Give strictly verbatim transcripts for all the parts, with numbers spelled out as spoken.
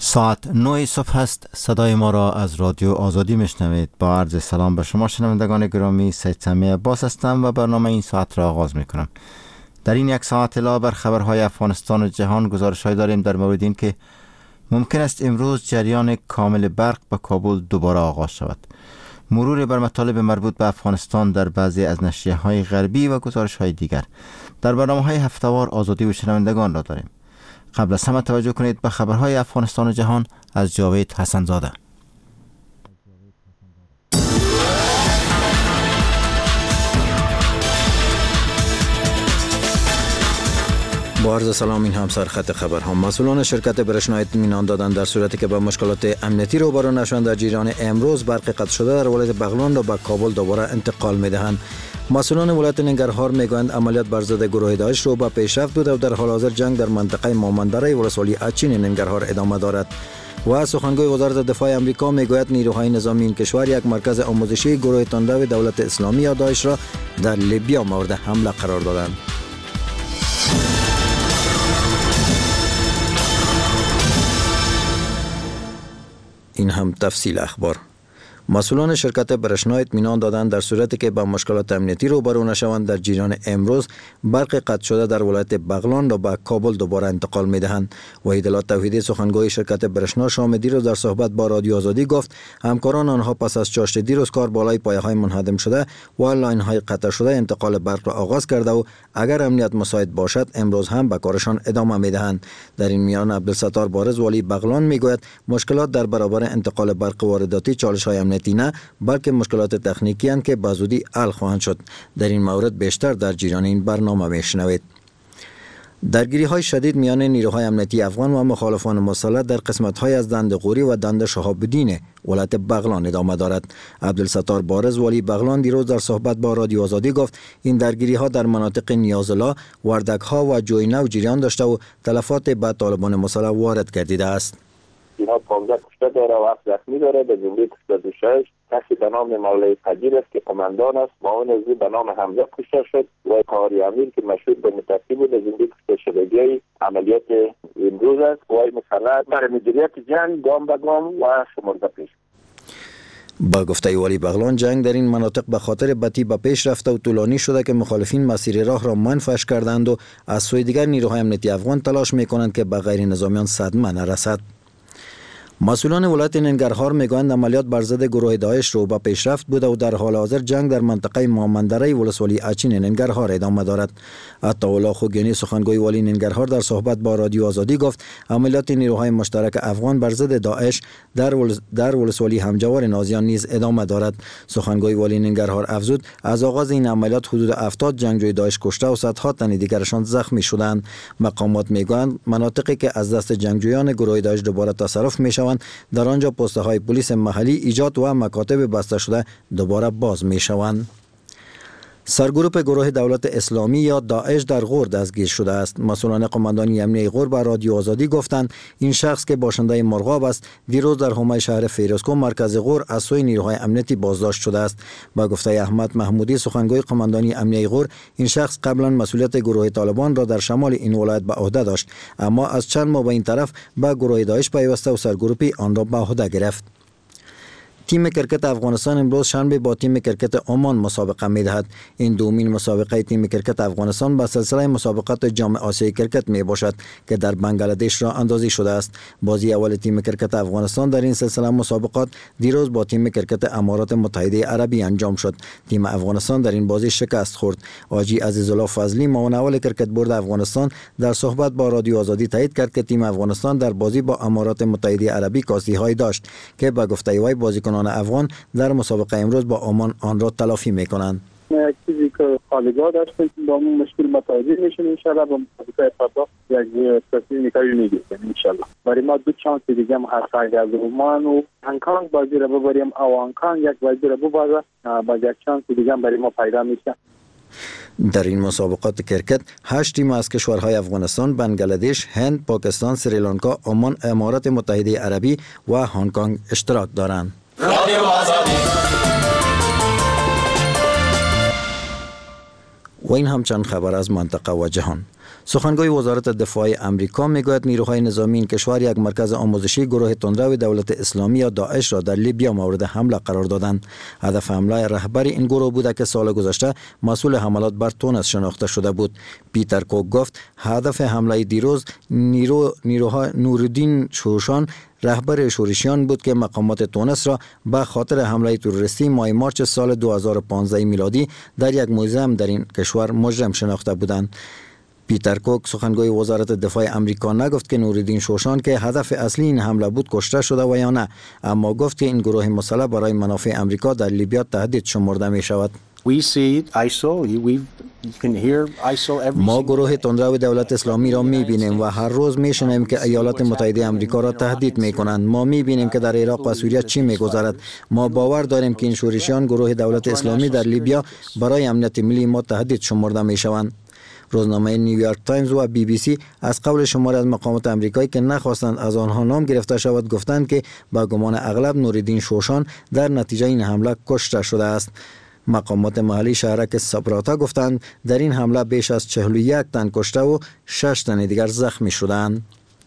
ساعت نه صبح است. صدای ما را از رادیو آزادی میشنوید. با عرض سلام به شما شنوندگان گرامی، سید سمی عباس هستم و برنامه این ساعت را آغاز میکنم. در این یک ساعت علاوه بر خبرهای افغانستان و جهان گزارش‌های داریم در مورد این که ممکن است امروز جریان کامل برق به کابل دوباره آغاز شود، مرور بر مطالب مربوط به افغانستان در بعضی از نشریه‌های غربی و گزارش‌های دیگر. در برنامه‌های هفته‌وار آزادی و شنوندگان را داریم. قبل از همه توجه کنید به خبرهای افغانستان و جهان از جاوید حسن‌زاده. با عرض سلام، این هم سرخط خبرها. مسئولان شرکت برشنا اطمینان دادند در صورتی که به مشکلات امنیتی روبرو نشوند در جریان امروز برق قطع شده در ولایت بغلان را به کابل دوباره انتقال می‌دهند. مسئولان ولایت ننگرهار میگویند عملیات بر ضد گروه داعش رو به پیشرفت بوده و در حال حاضر جنگ در منطقه مامندره ولسوالی اچین ننگرهار ادامه دارد. و سخنگوی وزارت دفاع آمریکا میگوید نیروهای نظامی این کشور یک مرکز آموزشی گروه تندرو دولت اسلامی یا داعش را در لیبیا مورد حمله قرار دادند. این هم تفصیل اخبار. مسئولان شرکت برشنا اطمینان دادند در صورتی که با مشکلات امنیتی روبرو نشوند در جریان امروز برق قطع شده در ولایت بغلان را به کابل دوباره انتقال می‌دهند. وحیدالله توحیدی سخنگوی شرکت برشنا شام دیروز در صحبت با رادیو آزادی گفت همکاران آنها پس از چاشت دیروز کار بالای پایه‌های منهدم شده و لاین‌های قطع شده انتقال برق را آغاز کرده و اگر امنیت مساعد باشد امروز هم به کارشان ادامه می‌دهند. در این میان عبدالستار بارز والی بغلان میگوید مشکلات در برابر انتقال برق وارداتی چالش‌های امنیتی نه بلکه مشکلات تکنیکی اند که به زودی حل خواهند شد. در این مورد بیشتر در جریان این برنامه میشنوید. درگیری های شدید میان نیروهای امنیتی افغان و مخالفان مسلح در قسمت های از دند غوری و دند شهاب الدین ولایت بغلان ادامه دارد. عبدالستار بارز والی بغلان دیروز در صحبت با رادیو آزادی گفت این درگیری ها در مناطق نیازلا، وردک ها و جوینو جریان داشته و تلفات به طالبان مسلح وارد گردیده است. اینا پانزده کشته داره و هفت زخمی داره. به جمله کشته شش کسی به نام مولوی قدیر است که قماندان است، معاون از به نام حمزه کشته شد و قاری امیر که مشهور به متقی بود. از این کشته شدگی عملیات امروز است و این مسلح برای مدیریت جنگ گام به گام و شمرده پیش. با گفته والی بغلان جنگ در این مناطق به خاطر بدی به پیش رفته و طولانی شده که مخالفین مسیر راه را منفش کردند و از سوی دیگر نیروهای امنیتی افغان تلاش میکنند که به غیر نظامیان صدمه نرسد. مسئولان ولایت ننگرهار میگویند عملیات بر ضد گروه داعش رو به پیشرفت بوده و در حال حاضر جنگ در منطقه مامندره ولسوالی اچین ننگرهار ادامه دارد. عطاالله خوگینی سخنگوی والی ننگرهار در صحبت با رادیو آزادی گفت عملیات نیروهای مشترک افغان بر ضد داعش در ول... در ولسوالی همجوار نازیان نیز ادامه دارد. سخنگوی والی ننگرهار افزود از آغاز این عملیات حدود هفتاد جنگجوی داعش کشته و صدها تن دیگرشان زخمی شدند. مقامات میگویند مناطقی که از دست جنگجویان گروه داعش دوباره تصرف میشوند در آنجا پست های پلیس محلی ایجاد و مکاتب بسته شده دوباره باز می شوند. سرگروه گروه دولت اسلامی یا داعش در غور دستگیر شده است. مسئولان قماندانی امنیتی غور به رادیو آزادی گفتند این شخص که باشنده مرغاب است دیروز در حومه شهر فیروزکوه مرکز غور از سوی نیروهای امنیتی بازداشت شده است. با گفته احمد محمودی سخنگوی قماندانی امنیتی غور این شخص قبلا مسئولیت گروه طالبان را در شمال این ولایت به عهده داشت اما از چند ماه به این طرف به گروه داعش پیوسته و سرگروهی آن را به عهده گرفت. تیم کرکت افغانستان امروز شنبه با تیم کرکت عمان مسابقه می‌دهد. این دومین مسابقه تیم کرکت افغانستان با سلسله مسابقات جام آسیای کرکت می باشد که در بنگلادش را اندازی شده است. بازی اول تیم کرکت افغانستان در این سلسله مسابقات دیروز با تیم کرکت امارات متحده عربی انجام شد. تیم افغانستان در این بازی شکست خورد. حاجی عزیزالله فضلی معاون اول کرکت بورد افغانستان در صحبت با رادیو آزادی تایید کرد که تیم افغانستان در بازی با امارات متحده عربی کاستی‌های داشت که به گفته وی بازیکن افغان در مسابقه امروز با عمان آن را تلافی میکنند. یک چیزی که خالگاه داشتیم با اون مشکل متوجه میشیم انشالله با مسابقه فردا یک تصمیم نکایی میگیریم انشالله. برای ما دو چانس دیگه هم هست اگر از عمان و هنگکانگ بازی را ببریم او هنگکانگ یک بازی را ببازه با یک چانس دیگه برای ما پیدا میشه. در این مسابقات کرکت هشت تیم از کشورهای افغانستان، بنگلادش، هند، پاکستان، سریلانکا، عمان، امارات متحده عربی و هنگ کنگ اشتراک دارند. رادیو آزادی. و این هم چند خبر از منطقه و جهان. سخنگوی وزارت دفاع امریکا میگوید نیروهای نظامی این کشور یک مرکز آموزشی گروه تندرو دولت اسلامی یا داعش را در لیبیا مورد حمله قرار دادند. هدف حمله رهبر این گروه بوده که سال گذشته مسئول حملات بر تونس شناخته شده بود. پیتر کوک گفت هدف حمله دیروز نیرو نیروهای نورالدین شوشان رهبر شورشیان بود که مقامات تونس را به خاطر حمله تروریستی ماه مارچ سال دو هزار و پانزده میلادی در یک موزه در این کشور مجرم شناخته بودند. پیتر کوک سخنگوی وزارت دفاع امریکا نگفت که نورالدین شوشان که هدف اصلی این حمله بود کشته شده و یا نه، اما گفت که این گروه مسلح برای منافع امریکا در لیبیا تهدید شمرده می شود. ما گروه تندرو دولت اسلامی را می بینیم و هر روز می شنویم که ایالات متحده امریکا را تهدید می کنند. ما می بینیم که در عراق و سوریه چی می گذرد. ما باور داریم که این شورشیان گروه دولت اسلامی در لیبیا برای امنیت ملی ما تهدید شمرده می شوند. روزنامه نیویورک تایمز و بی بی سی از قول شماری از مقامات امریکایی که نخواستند از آنها نام گرفته شود گفتند که با گمان اغلب نورالدین شوشان در نتیجه این حمله کشته شده است. مقامات محلی شهرک سابراتا گفتند در این حمله بیش از چهل و یک تن کشته و شش تن دیگر زخمی شدند.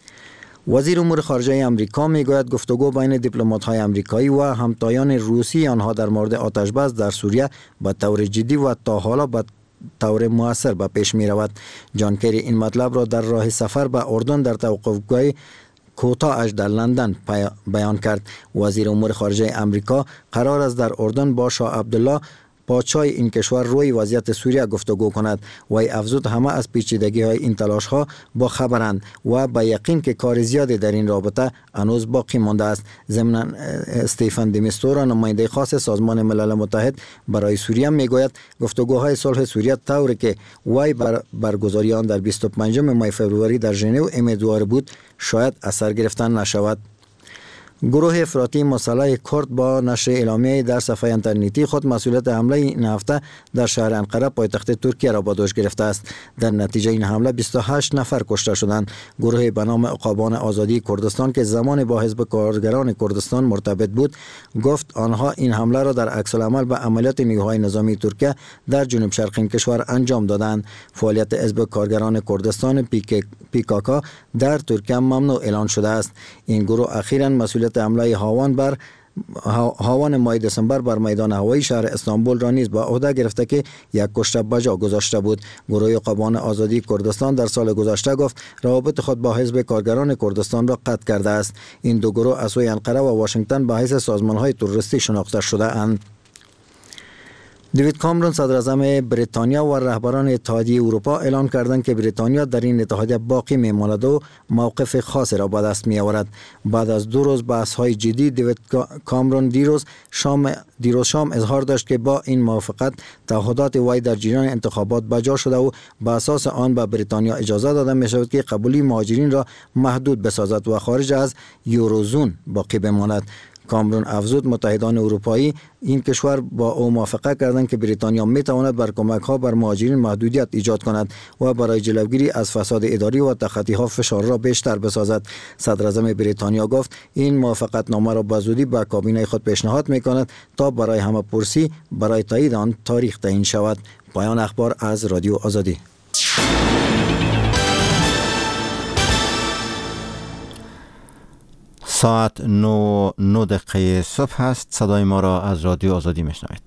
وزیر امور خارجه امریکا میگوید گفتگو بین دیپلمات‌های امریکایی و همتایان روسی آنها در مورد آتش‌بس در سوریه به طور جدی و تا حالا به طور مؤثر به پیش می رود. جان کری این مطلب را در راه سفر به اردن در توقفگاه کوتاه اش در لندن بیان کرد. وزیر امور خارجه امریکا قرار است در اردن با شاه عبدالله پادشاه این کشور روی وضعیت سوریه گفتگو کند. وی افزود همه از پیچیدگی های این تلاش ها با خبرند و با یقین که کار زیادی در این رابطه هنوز باقی مانده است. ضمناً استیفن دی میستورا نماینده خاص سازمان ملل متحد برای سوریه میگوید گفتگوهای صلح سوریه طوری که وی بر برگزاری آن در بیست و پنجم ماه فوریه در ژنو امیدوار بود شاید اثر گرفتن نشود. گروه افراطی مسلح کرد با نشر اعلامیه در صفحه اینترنتی خود مسئولیت حمله این هفته در شهر انقره پایتخت ترکیه را به دوش گرفته است. در نتیجه این حمله بیست و هشت نفر کشته شدند. گروه به نام عقابان آزادی کردستان که زمان با حزب کارگران کردستان مرتبط بود گفت آنها این حمله را در عکس العمل به عملیات نیروهای نظامی ترکیه در جنوب شرق این کشور انجام دادند. فعالیت حزب کارگران کردستان پیکاکا در ترکیه ممنوع اعلان شده است. این گروه اخیراً مسئولیت حمله هاوان بر هاوان ماه دسامبر بر میدان هوایی شهر استانبول را نیز به عهده گرفته که یک کشته به جا گذاشته بود. گروه عقابان آزادی کردستان در سال گذشته گفت روابط خود با حزب کارگران کردستان را قطع کرده است. این دو گروه از سوی انقره و واشنگتن به حیث سازمان‌های تروریستی شناخته شده اند. دیوید کامرون صدر اعظم بریتانیا و رهبران اتحادیه اروپا اعلان کردند که بریتانیا در این اتحادیه باقی میماند و موقف خاصی را به دست می آورد. بعد از دو روز بحث های جدی دیوید کامرون دیروز شام دیروز شام اظهار داشت که با این موافقت تعهدات وی در جریان انتخابات بجا شده و به اساس آن به بریتانیا اجازه داده می شود که قبولی مهاجرین را محدود بسازد و خارج از یوروزون باقی بماند. کامرون افزود متحدان اروپایی این کشور با او موافقه کردند که بریتانیا می تواند بر کمک ها بر مهاجرین محدودیت ایجاد کند و برای جلوگیری از فساد اداری و تخطی ها فشار را بیشتر بسازد. صدر اعظم بریتانیا گفت این موافقت نامه را به زودی به کابینه خود پیشنهاد می کند تا برای همه پرسی برای تایید آن تاریخ تعیین شود. پایان اخبار از رادیو آزادی. ساعت نو نو دقیقه صبح است. صدای ما را از رادیو آزادی میشنوید.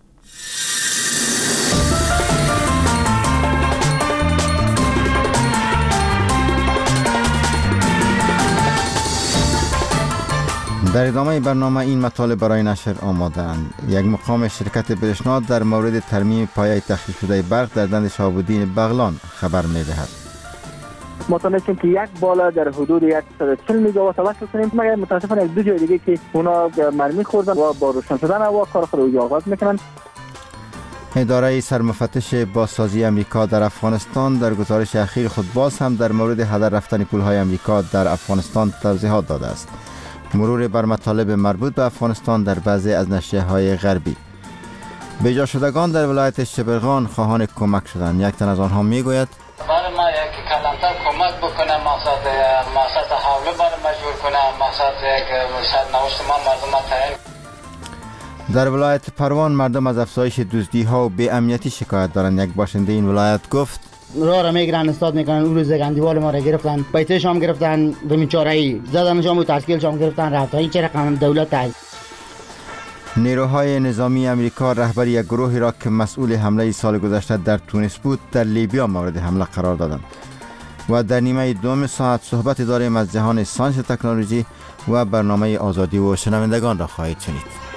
در ادامه برنامه این مطالب برای نشر آماده‌اند. یک مقام شرکت برشناد در مورد ترمیم پایه تخریب شده برق در دند شهاب‌الدین بغلان خبر می‌دهد. ما تونستیم که یک بالا در حدود صد و چهل میگاوات وصل کنیم، مگر متاسفانه یک دو جای دیگه که اونا مرمی خوردن و با روشن شدن هوا کار خود رو آغاز میکنن. اداره سرمفتش بازسازی امریکا در افغانستان در گزارش اخیر خود باز هم در مورد هدر رفتن پولهای امریکا در افغانستان توضیحات داده است. مرور بر مطالب مربوط به افغانستان در بعضی از نشریه‌های غربی. بیجا شدگان در ولایت شبرغان خواهان کمک شدند. یک تن از آنها میگوید برای ما یک کلانتر کمک بکنه، مقصد مقصد حوله برای ما جور کنه، مقصد یک سرنوشت ما مردم تعیین. در ولایت پروان مردم از افزایش دزدی ها و بی امنیتی شکایت دارند. یک باشنده این ولایت گفت راه را میگیرن استاد میکنن. اون روز گندیوال ما را گرفتن، بیت شام گرفتن، زمین چاره‌ای زدن شام و تشکیل شام گرفتن رفتن. این چه رقم دولت است؟ نیروهای نظامی امریکا رهبر یک گروهی را که مسئول حمله سال گذشته در تونس بود در لیبیا مورد حمله قرار دادند. و در نیمه دوم ساعت صحبت داریم از جهان ساینس تکنولوژی و برنامه آزادی و شنوندگان را خواهید شنید.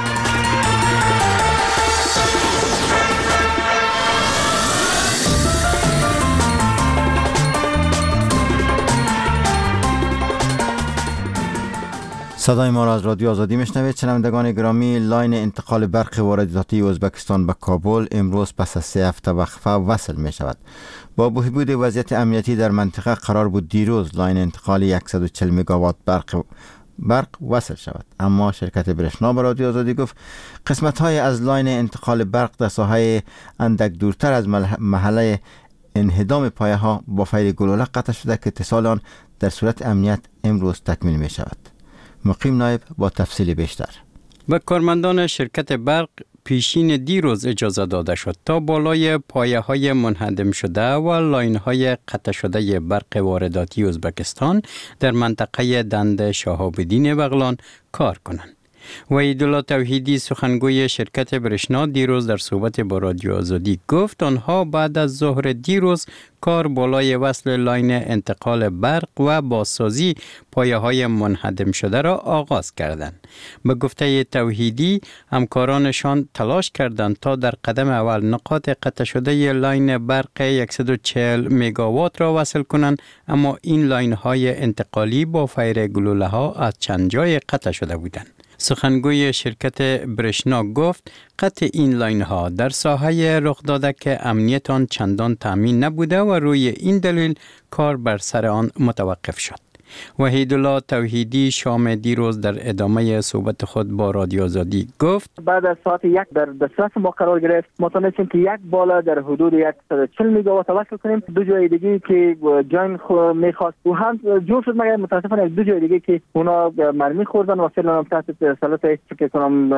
صدای ما را از رادیو آزادی میشنوید. شنوندگان گرامی، لاین انتقال برق وارداتی ازبکستان به کابل امروز پس از سه هفته وقفه وصل می شود. با بهبود وضعیت امنیتی در منطقه قرار بود دیروز لاین انتقال صد و چهل مگاوات برق برق وصل شود، اما شرکت برشنا به رادیو آزادی گفت قسمت های از لاین انتقال برق در ساحه اندک دورتر از محله انهدام پایه ها با فیر گلوله قطع شده که اتصال آن در صورت امنیت امروز تکمیل می شود. مقیم نایب با تفصیل بیشتر. به کارمندان شرکت برق پیشین دیروز اجازه داده شد تا بالای پایه های منهدم شده و لاین های قطع شده برق وارداتی ازبکستان در منطقه دند شهاب‌الدین بغلان کار کنند. وحیدالله توحیدی سخنگوی شرکت برشنا دیروز در صحبت با رادیو آزادی گفت آنها بعد از ظهر دیروز کار بالای وصل لاین انتقال برق و بازسازی پایه های منهدم شده را آغاز کردند. به گفته توحیدی همکارانشان تلاش کردند تا در قدم اول نقاط قطع شده لاین برق صد و چهل مگاوات را وصل کنند، اما این لاین های انتقالی با فیر گلوله ها از چند جای قطع شده بودند. سخنگوی شرکت برشنا گفت قطع این لاین ها در ساحه رخ داده که امنیت آن چندان تامین نبوده و روی این دلیل کار بر سر آن متوقف شد. وحیدالله توحیدی شام دیروز در ادامه صحبت خود با رادیو آزادی گفت بعد از ساعت یک در دسترس ما قرار گرفت، ما تونستیم که یک بالا در حدود صد و چهل مگاوات وصل کنیم. دو جای دیگه که جاین میخواست و هم جور شد، مگر متاسفانه دو جای دیگه که اونا مرمی خوردن و فعلا هم تحت تسلط که کنم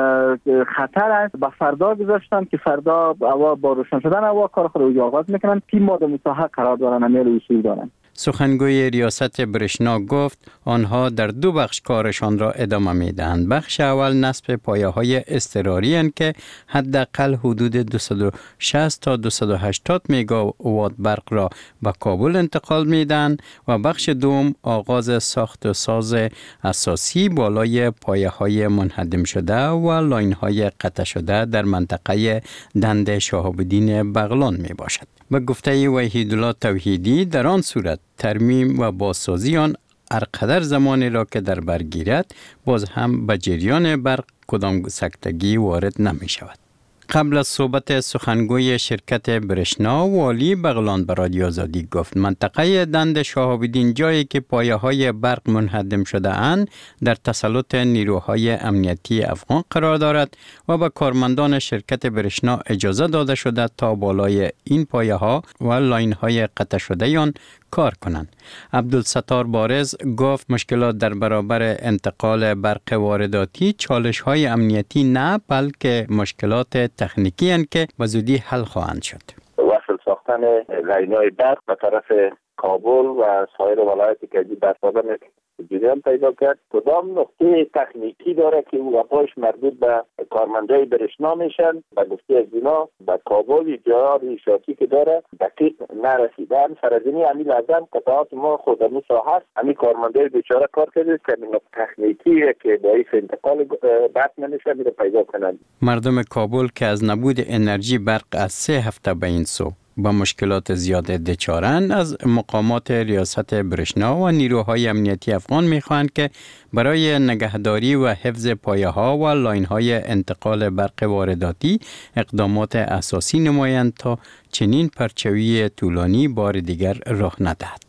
خطر است. با فردا گذاشتن که فردا هوا با روشن شدن هوا کار خود رو آغاز میکنن. تیم ما در مساحت قرار دارن، امیل اصول دارن. سخنگوی ریاست برشنا گفت آنها در دو بخش کارشان را ادامه میدهند. بخش اول نصب پایه های اضطراری اند که حداقل حدود دویست و شصت تا دویست و هشتاد مگاوات برق را به کابل انتقال میدهند و بخش دوم آغاز ساخت و ساز اساسی بالای پایه های منهدم شده و لاین های قطع شده در منطقه دند شهاب‌الدین بغلان می باشد. به گفته وحیدالله توحیدی در آن صورت ترمیم و بازسازی آن هرقدر زمانی را که در بر گیرد باز هم به جریان برق کدام سکتگی وارد نمی شود. قبل از صحبت سخنگوی شرکت برشنا والی بغلان به رادیو آزادی گفت منطقه دند شهاب‌الدین جایی که پایه های برق منهدم شده اند در تسلط نیروهای امنیتی افغان قرار دارد و به کارمندان شرکت برشنا اجازه داده شده تا بالای این پایه ها و لاین های قطع شده آن کار کنند. عبدالستار بارز گفت مشکلات در برابر انتقال برق وارداتی چالش های امنیتی نه بلکه مشکلات تکنیکی هستند که به زودی حل خواهند شد. وصل ساختن لاین‌های برق به طرف کابل و سایر ولایاتی که در سابق جریان پیدا کرد، کدام نقطه تکنیکی داره که او اپاش مربوط به کارمندای برشنا میشن، به گفته از اینا به کابل جا ریشاتی که داره دقیق نرسیدن. سرزنی همین لازم قطعات ما خودمون ساحت همین کارمندای بیچاره کار کرده که نقطه تکنیکی که باعث انتقال برق نمیشه میره پیدا کنند. مردم کابل که از نبود انرژی برق از سه هفته به این سو با مشکلات زیاد دچارند از مقامات ریاست برشنا و نیروهای امنیتی افغان میخواهند که برای نگهداری و حفظ پایه ها و لاین های انتقال برق وارداتی اقدامات اساسی نمایند تا چنین پرچوی طولانی بار دیگر راه ندهد.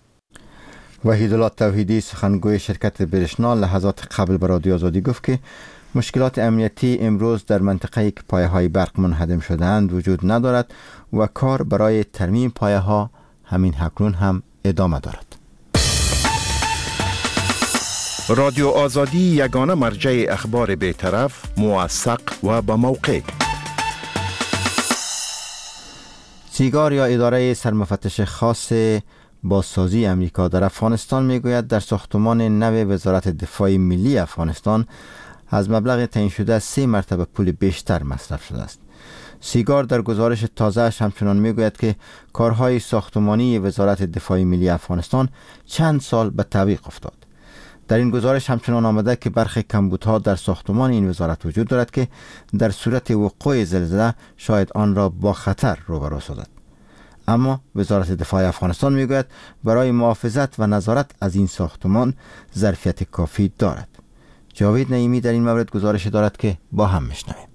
وحیدالله توحیدی سخنگوی شرکت برشنا لحظات قبل به رادیو آزادی گفت که مشکلات امنیتی امروز در منطقه‌ای که پایه‌های برق منهدم شده‌اند وجود ندارد و کار برای ترمیم پایه‌ها همین اکنون هم ادامه دارد. رادیو آزادی یگانه مرجع اخبار بی‌طرف، موثق و با موقع. سیگار یا اداره سرمفتش خاص بازسازی امریکا در افغانستان میگوید در ساختمان نو وزارت دفاع ملی افغانستان از مبلغ تعیین شده سه مرتبه پول بیشتر مصرف شده است. سیگار در گزارش تازه‌اش همچنان میگوید که کارهای ساختمانی وزارت دفاع ملی افغانستان چند سال به تعویق افتاد. در این گزارش همچنان آمده که برخی کمبودها در ساختمان این وزارت وجود دارد که در صورت وقوع زلزله شاید آن را با خطر روبرو سازد. اما وزارت دفاع افغانستان میگوید برای محافظت و نظارت از این ساختمان ظرفیت کافی دارد. جاوید نعیمی در این مورد گزارش دارد که با هم میشنویم.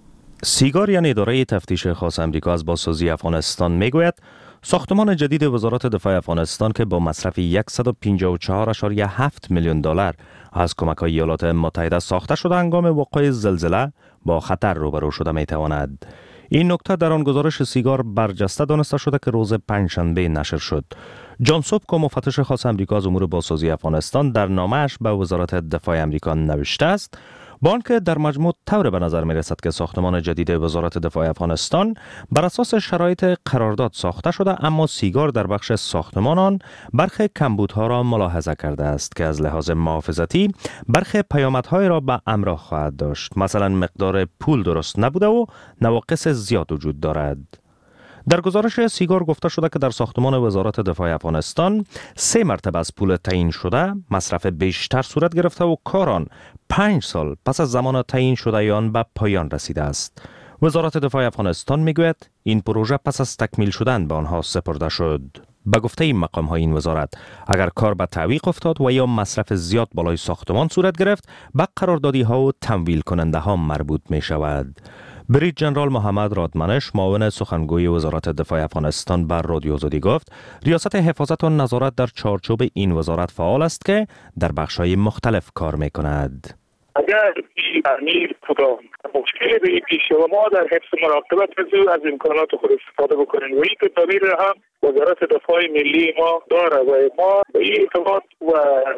سیگار یعنی اداره تفتیش خاص امریکا از بازسازی افغانستان میگوید ساختمان جدید وزارت دفاع افغانستان که با مصرف صد و پنجاه و چهار ممیز هفت میلیون دلار از کمک‌های ایالات متحده ساخته شده هنگام وقوع زلزله با خطر روبرو شده میتواند. این نکته در آن گزارش سیگار برجسته دانسته شده که روز پنجشنبه نشر شد. جان سوبکو مفتش خاص امریکا از امور بازسازی افغانستان در نامه‌اش به وزارت دفاع امریکا نوشته است با آنکه در مجموع طور به نظر می رسد که ساختمان جدید وزارت دفاع افغانستان بر اساس شرایط قرارداد ساخته شده، اما سیگار در بخش ساختمان آن برخی کمبودها را ملاحظه کرده است که از لحاظ محافظتی برخی پیامدهای را به همراه خواهد داشت. مثلا مقدار پول درست نبوده و نواقص زیاد وجود دارد. در گزارش سیگار گفته شده که در ساختمان وزارت دفاع افغانستان سه مرتبه از پول تعیین شده مصرف بیشتر صورت گرفته و کاران پنج سال پس از زمان تعیین شده آن به پایان رسیده است. وزارت دفاع افغانستان میگوید این پروژه پس از تکمیل شدن به آنها سپرده شد. به گفته این مقام های این وزارت اگر کار به تعویق افتاد و یا مصرف زیاد بالای ساختمان صورت گرفت به قراردادی ها و تمویل کننده ها مربوط می شود. بریج جنرال محمد رادمنش معاون سخنگوی وزارت دفاع افغانستان بر رادیو آزادی گفت ریاست حفاظت و نظارت در چارچوب این وزارت فعال است که در بخش‌های مختلف کار می‌کند. اگر امیر کدام مشکلی به پیش و ما در حفظ مراقبت از امکانات خود استفاده بکنیم و این تدابیر هم وزارت دفاع ملی ما داره و ما به این ارتباط و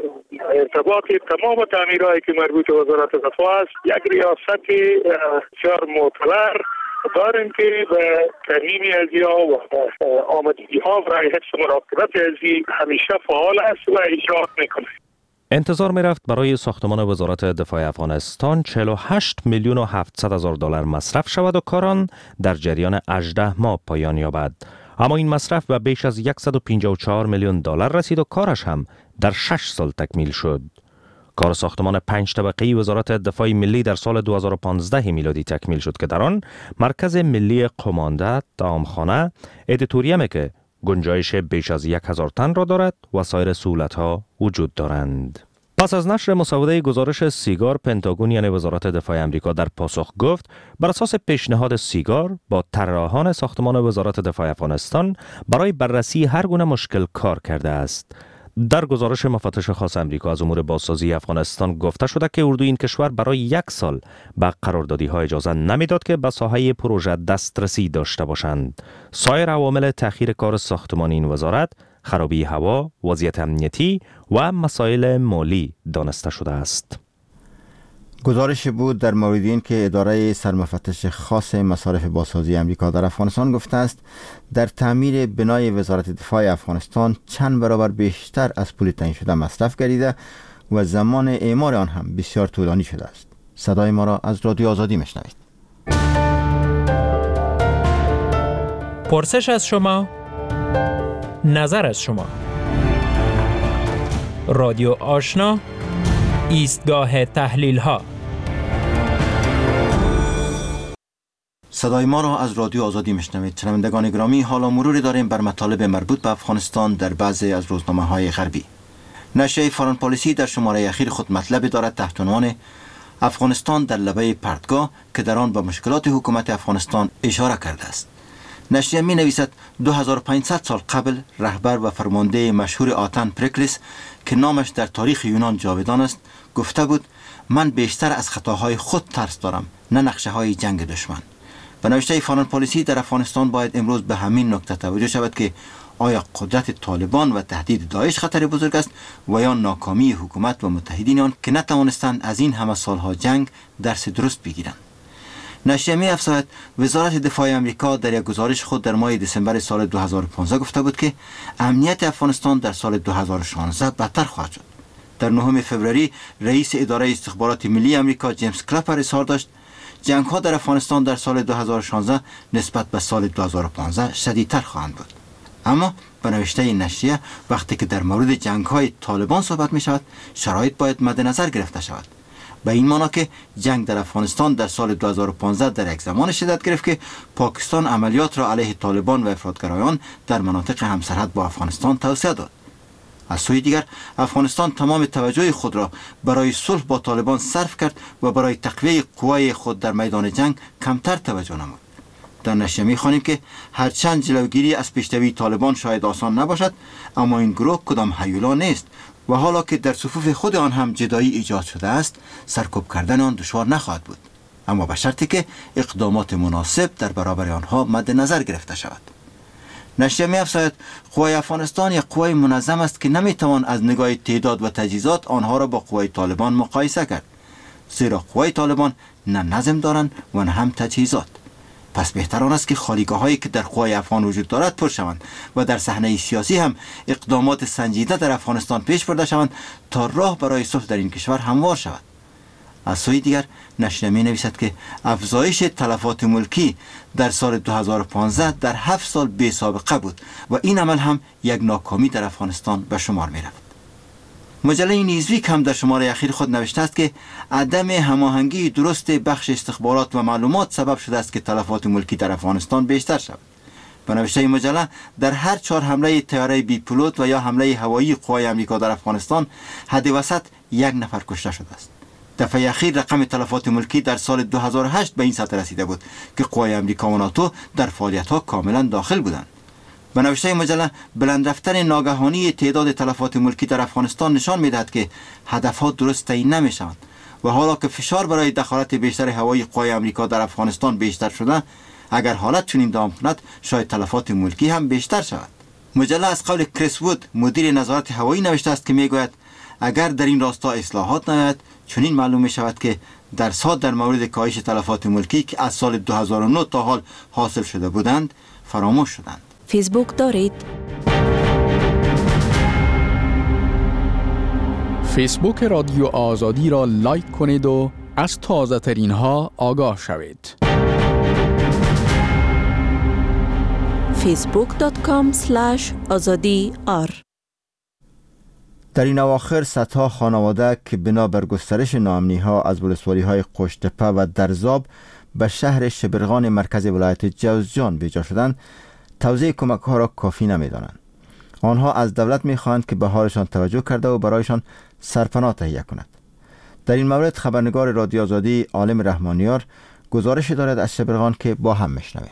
ارتباط تمام تعمیرهایی که مربوط به وزارت دفاع است یک ریاست بسیار معتبر داریم که به ترمیم ازیا و آمادگی ها برای حفظ مراقبت ازی همیشه فعال است و اجرات میکنه. انتظار می رفت برای ساختمان وزارت دفاع افغانستان چهل و هشت میلیون و هفتصد هزار دلار مصرف شود و کاران در جریان هجده ماه پایان یابد. اما این مصرف به بیش از صد و پنجاه و چهار میلیون دلار رسید و کارش هم در شش سال تکمیل شد. کار ساختمان پنج طبقه‌ای وزارت دفاع ملی در سال دو هزار و پانزده میلادی تکمیل شد که در آن مرکز ملی قمانده، طعامخانه، ادیتوریومی که گنجایش بیش از یک هزار تن را دارد و سایر سهولت‌ها وجود دارند. پس از نشر مسوده گزارش سیگار، پنتاگون یعنی وزارت دفاع امریکا در پاسخ گفت بر اساس پیشنهاد سیگار با طراحان ساختمان وزارت دفاع افغانستان برای بررسی هر گونه مشکل کار کرده است. در گزارش مفتش خاص امریکا از امور بازسازی افغانستان گفته شده که اردو این کشور برای یک سال به قراردادی ها اجازه نمیداد که به ساحه پروژه دسترسی داشته باشند. سایر عوامل تأخیر کار ساختمان این وزارت خرابی هوا، وضعیت امنیتی و مسائل مالی دانسته شده است. گزارش بود در مورد این که اداره سرمفتش خاص مصارف بازسازی امریکا در افغانستان گفته است در تعمیر بنای وزارت دفاع افغانستان چند برابر بیشتر از پول تعیین شده مصرف گردیده و زمان اعمار آن هم بسیار طولانی شده است. صدای ما را از رادیو آزادی میشنوید. پرسش از شما، نظر از شما. رادیو آشنا، ایستگاه تحلیل ها. صدای ما را از رادیو آزادی میشنوید. شنوندگان گرامی، حالا مروری داریم بر مطالب مربوط به افغانستان در بعضی از روزنامه‌های غربی. نشریه فارن پالیسی در شماره اخیر خود مطلبی دارد تحت عنوان افغانستان در لبه پرتگاه که در آن به مشکلات حکومت افغانستان اشاره کرده است. نشریه می نویسد دو هزار و پانصد سال قبل رهبر و فرمانده مشهور آتن پرکلیس که نامش در تاریخ یونان جاودان است گفته بود من بیشتر از خطاهای خود ترس دارم نه نقشه های جنگ دشمن. به نوشته فارن پالیسی در افغانستان باید امروز به همین نکته توجه شود که آیا قدرت طالبان و تهدید داعش خطر بزرگ است و یا ناکامی حکومت و متحدین آن که نتوانستند از این همه سالها جنگ درس درست بگیرند. نشریه می افزاید وزارت دفاع آمریکا در یک گزارش خود در ماه دسامبر سال دو هزار و پانزده گفته بود که امنیت افغانستان در سال دو هزار و شانزده بدتر خواهد شد. در نهم فوریه رئیس اداره استخبارات ملی آمریکا جیمز کلپر اظهار داشت جنگ ها در افغانستان در سال دو هزار و شانزده نسبت به سال دو هزار و پانزده شدیدتر خواهند بود. اما به نوشته این نشریه وقتی که در مورد جنگ های طالبان صحبت می شود شرایط باید مد نظر گرفته شود. به این معنی که جنگ در افغانستان در سال دو هزار و پانزده در یک زمان شدت گرفت که پاکستان عملیات را علیه طالبان و افراطگرایان در مناطق همسرحد با افغانستان توسعه داد. از سوی دیگر افغانستان تمام توجه خود را برای صلح با طالبان صرف کرد و برای تقویه قوای خود در میدان جنگ کمتر توجه نمود. در نشریه می‌خوانیم که هرچند جلوگیری از پیشروی طالبان شاید آسان نباشد، اما این گروه کدام هیولا نیست و حالا که در صفوف خود آن هم جدایی ایجاد شده است، سرکوب کردن آن دشوار نخواهد بود، اما به شرطی که اقدامات مناسب در برابر آنها مد نظر گرفته شود. نشریه می‌افزاید قوای افغانستان یک قوای منظم است که نمی‌توان از نگاه تعداد و تجهیزات آنها را با قوای طالبان مقایسه کرد، زیرا قوای طالبان نه نظم دارند و نه هم تجهیزات. پس بهتر آن است که خالیگاه‌هایی که در قوای افغان وجود دارد پر شوند و در صحنه سیاسی هم اقدامات سنجیده در افغانستان پیش برده شوند تا راه برای صلح در این کشور هموار شود. از سوی دیگر نشریه می نویسد که افزایش تلفات ملکی در سال دو هزار و پانزده در هفت سال بی سابقه بود و این عمل هم یک ناکامی در افغانستان به شمار می رفت. مجله نیوزویک هم در شماره اخیر خود نوشته است که عدم هماهنگی درست بخش استخبارات و معلومات سبب شده است که تلفات ملکی در افغانستان بیشتر شود. به نوشته این مجله در هر چهار حمله طیاره بی پولوت و یا حمله هوایی قوای آمریکا در افغانستان حد وسط یک نفر کشته شده است. دفعه اخیر رقم تلفات ملکی در سال دو هزار و هشت به این سطح رسیده بود که قوای آمریکا و ناتو در فعالیت‌ها کاملا داخل بودند. به نوشته مجله بلند رفتن ناگهانی تعداد تلفات ملکی در افغانستان نشان می‌دهد که هدف‌ها درست تعیین نمی‌شوند و حالا که فشار برای دخالت بیشتر هوایی قوای آمریکا در افغانستان بیشتر شده، اگر حالت چنین دوام کند شاید تلفات ملکی هم بیشتر شود. مجله از قول کریس وود مدیر نظارت هوایی نوشته است که میگوید اگر در این راستا اصلاحات نیاید چنین معلوم می شود که درصد در مورد کاهش تلفات ملکی که از سال دو هزار و نه تا حال حاصل شده بودند فراموش شدند. فیسبوک دارید؟ فیسبوک رادیو آزادی را لایک کنید و از تازه ترین ها آگاه شوید. فیسبوک دات کام اسلش آزادی آر. در این اواخر صدها خانواده که بنا بر گسترش ناامنی‌ها از ولسوالی‌های قشت‌تپه و درزاب به شهر شبرغان مرکز ولایت جوزجان بیجا شدند، توزیع کمک‌ها را کافی نمی‌دانند. آنها از دولت می‌خواهند که به حالشان توجه کرده و برایشان سرپناه تهیه کند. در این مورد خبرنگار رادیو آزادی عالم رحمانیار گزارش دارد از شبرغان که با هم می‌شنویم.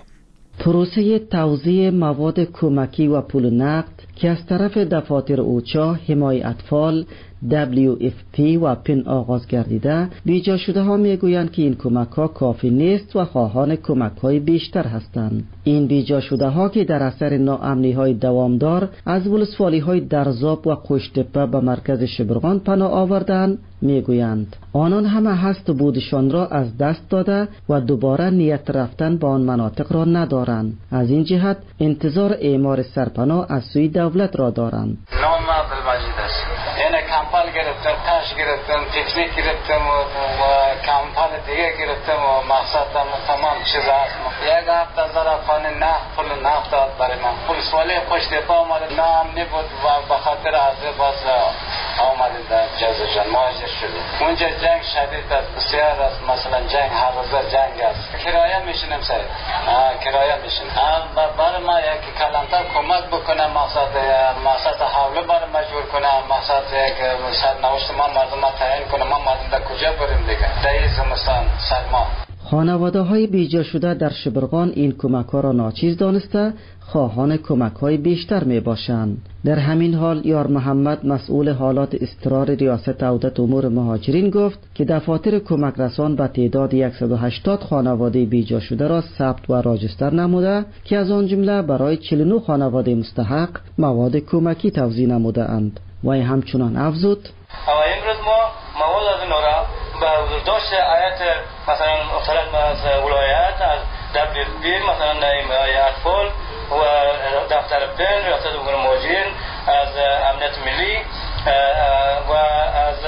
پروسه توزیع مواد کمکی و پول نقد که از طرف دفاتر اوچا، حمایت اطفال، دبلیو اف پی و پن آغاز گردیده، بیجا شده ها می گویند که این کمک ها کافی نیست و خواهان کمک های بیشتر هستند. این بیجا شده ها که در اثر ناامنی های دوامدار از ولسوالی های درزاب و قشت‌تپه به مرکز شبرغان پناه آوردند می گویند آنان همه هست بودشان را از دست داده و دوباره نیت رفتن به آن مناطق را ندارند. از این جهت انتظار اعمار سرپناه از سوی دولت را دارند. نام عبدالمجید است. یعنی کمپال گرفتم، تاش گرفتم، تکنیک گرفتم و کمپال دیگه گرفتم و مقصد تمام چیز هست. یک هفته افغان نقد پول نقد داد برای من. پلیس والی قشت‌تپه آمده ناامنی بود و به خاطر از باز آمده در جوزجان مهاجر شدیم. اونجا جنگ شدید است، بسیار است. مثلا جنگ هر روز جنگ است. کرایه میشینیم سید. کرایه میشینیم. برای ما یک کلانتر کمک بکنه، مقصد مقصد حوله برای مجبور کنه، مقصد یک سرنوشت ما مردم تعیین کنه، ما مردم در کجا بریم دیگه. در این زمستان سرما. خانواده های بیجا شده در شبرغان این کمک ها را ناچیز دانسته خواهان کمک های بیشتر می باشند. در همین حال یار محمد مسئول حالات اضطرار ریاست عهده امور مهاجرین گفت که دفاتر کمک رسان به تعداد صد و هشتاد خانواده بیجا شده را ثبت و راجستر نموده که از آن جمله برای چهل و نه خانواده مستحق مواد کمکی توزیع نموده اند. و همچنان افزود امروز ما مواد از اینا را به حضور داشت آیت مثلا مختلف از ولایت از دبلیو اف پی مثلا حمایت اطفال و دفتر پن ریاست امور مهاجرین از امنیت ملی و از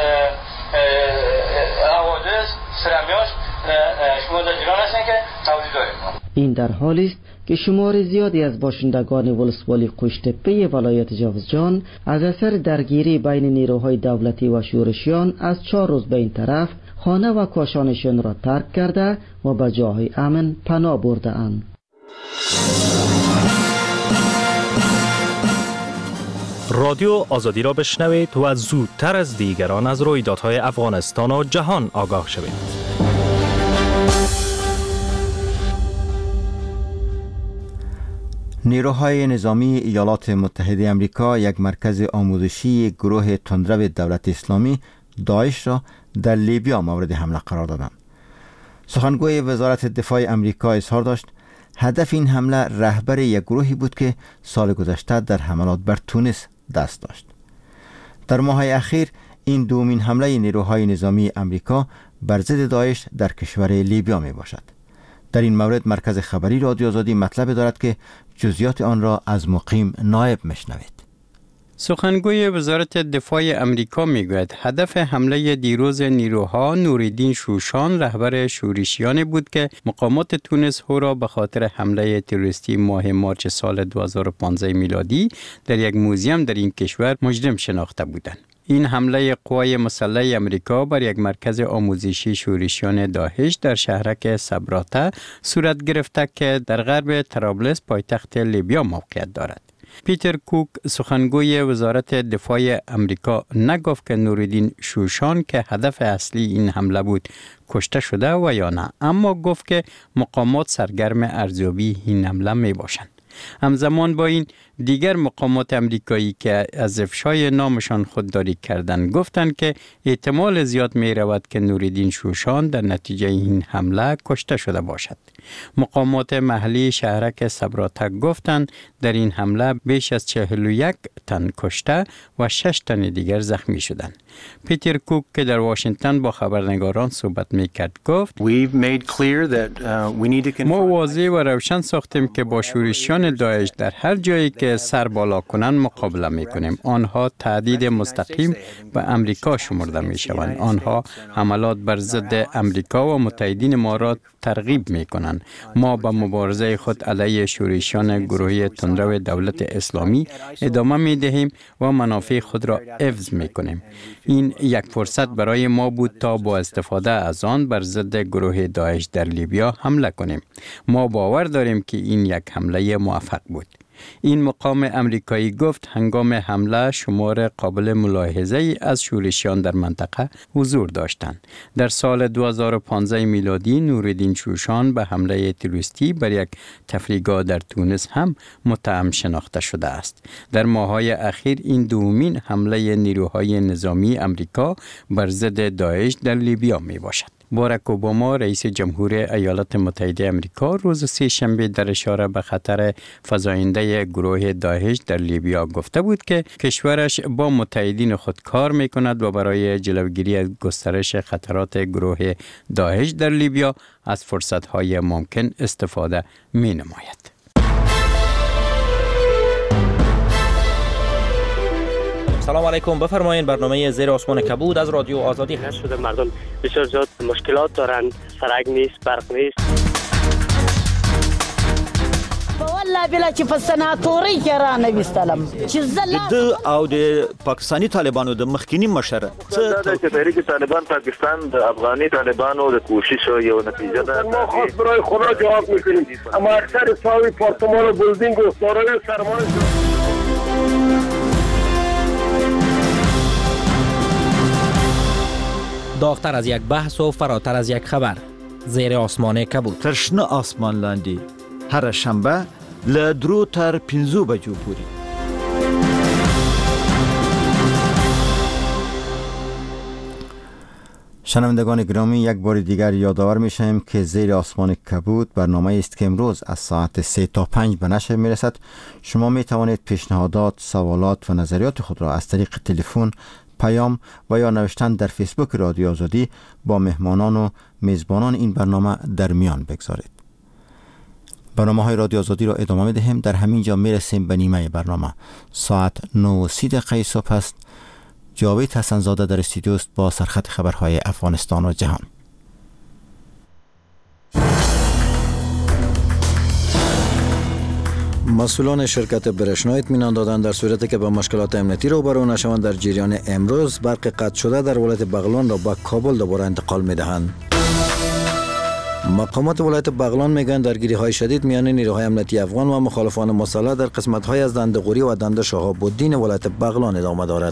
حوادث سرمیاش شما در جریان هستن که توضیح داریم. این در حالی است که شمار زیادی از باشندگان ولسوالی قوشتپه ولایت جوزجان از اثر درگیری بین نیروهای دولتی و شورشیان از چهار روز به این طرف خانه و کاشانشان را ترک کرده و به جاهای امن پناه برده اند. رادیو آزادی را بشنوید و زودتر از دیگران از رویدادهای افغانستان و جهان آگاه شوید. نیروهای نظامی ایالات متحده آمریکا یک مرکز آموزشی گروه تندرو دولت اسلامی داعش را در لیبیا مورد حمله قرار دادند. سخنگوی وزارت دفاع آمریکا اظهار داشت هدف این حمله رهبر یک گروهی بود که سال گذشته در حملات بر تونس دست داشت. در ماه‌های اخیر این دومین حمله نیروهای نظامی آمریکا بر ضد داعش در کشور لیبیا می باشد. در این مورد مرکز خبری رادیو آزادی مطلب دارد که جزئیات آن را از مقیم نایب مشنوید. سخنگوی وزارت دفاع امریکا میگوید هدف حمله دیروز نیروها نوریدین شوشان رهبر شورشیان بود که مقامات تونس او را به خاطر حمله تروریستی ماه مارچ سال دو هزار و پانزده میلادی در یک موزیم در این کشور مجرم شناخته بودند. این حمله قوای مسلح امریکا بر یک مرکز آموزشی شورشیان داعش در شهرک سبراته صورت گرفته که در غرب طرابلس پایتخت لیبیا موقعیت دارد. پیتر کوک سخنگوی وزارت دفاع امریکا نگفت که نوریدین شوشان که هدف اصلی این حمله بود کشته شده و یا نه، اما گفت که مقامات سرگرم ارزیابی این حمله می باشند. همزمان با این دیگر مقامات امریکایی که از افشای نامشان خودداری کردند گفتند که احتمال زیاد می رود که نوریدین شوشان در نتیجه این حمله کشته شده باشد. مقامات محلی شهرک سبراته گفتند در این حمله بیش از چهل و یک تن کشته و شش تن دیگر زخمی شدند. پیتر کوک که در واشنگتن با خبرنگاران صحبت میکرد گفت ما واضح و روشن ساختیم که با شورشیان داعش در هر جایی که سر بالا کنند مقابله میکنیم. آنها تهدید مستقیم به امریکا شمرده میشوند. آنها حملات بر ضد امریکا و متحدین ما را ترغیب میکنند. ما به مبارزه خود علیه شورشیان گروهی تندرو دولت اسلامی ادامه میدهیم و منافع خود را حفظ میکنیم. این یک فرصت برای ما بود تا با استفاده از آن بر ضد گروه داعش در لیبیا حمله کنیم. ما باور داریم که این یک حمله موفق بود. این مقام امریکایی گفت هنگام حمله شمار قابل ملاحظه‌ای از شورشیان در منطقه حضور داشتند. در سال دو هزار و پانزده میلادی نوریدین شوشان به حمله تروریستی بر یک تفریحگاه در تونس هم متهم شناخته شده است. در ماه‌های اخیر این دومین حمله نیروهای نظامی امریکا بر ضد داعش در لیبیا می باشد. باراک اوباما رئیس جمهور ایالات متحده آمریکا روز سه شنبه در اشاره به خطر فزاینده گروه داعش در لیبیا گفته بود که کشورش با متحدین خود کار می‌کند و برای جلوگیری از گسترش خطرات گروه داعش در لیبیا از فرصت‌های ممکن استفاده می‌نماید. سلام علیکم، بفرمایید. برنامه زیر آسمان کبود از رادیو آزادی هست. شده مردم بسیار زیاد مشکلات دارن، سرک نیست، برق نیست. والله بلا چې په سناتوري کې را نه وستلم چې زلا د او د پاکستاني طالبانو د مخکینی مشر څه د تحریک طالبان پاکستان د افغاني طالبانو د کوشش یو نتیجه ده. ما خاص برای خدا جواب میکنیم، اما اکثر ساوی پارتمان و بلدینگ و دارای سرمایه داغتر از یک بحث و فراتر از یک خبر. زیر آسمان کبود. ترشنه آسمان لاندی هر شنبه ل درو تر پنځو بجو پوری. شنوندگان گرامی، یک بار دیگر یادآور میشیم که زیر آسمان کبود برنامه است که امروز از ساعت سه تا پنج به نشر میرسد. شما می توانید پیشنهادات، سوالات و نظریات خود را از طریق تلفن پیام و یا نوشتن در فیسبوک رادیو آزادی با مهمانان و میزبانان این برنامه در میان بگذارید. برنامه های رادیو آزادی را ادامه میدهیم. در همین جا میرسیم به نیمه برنامه. ساعت نه و سی دقیقه صبح است. جاوید حسنزاده در استودیو است با سرخط خبرهای افغانستان و جهان. مسئولان شرکت برشنا اطمینان دادند در صورتی که به مشکلات امنیتی روبرو نشوند در جریان امروز برق قطع شده در ولایت بغلان را به کابل دوباره انتقال می‌دهند. مقامات ولایت بغلان میگن درگیری‌های شدید میان نیروهای امنیتی افغان و مخالفان مسلح در قسمت‌های از دنده‌قوری و دنده شهاب الدین ولایت بغلان ادامه دارد.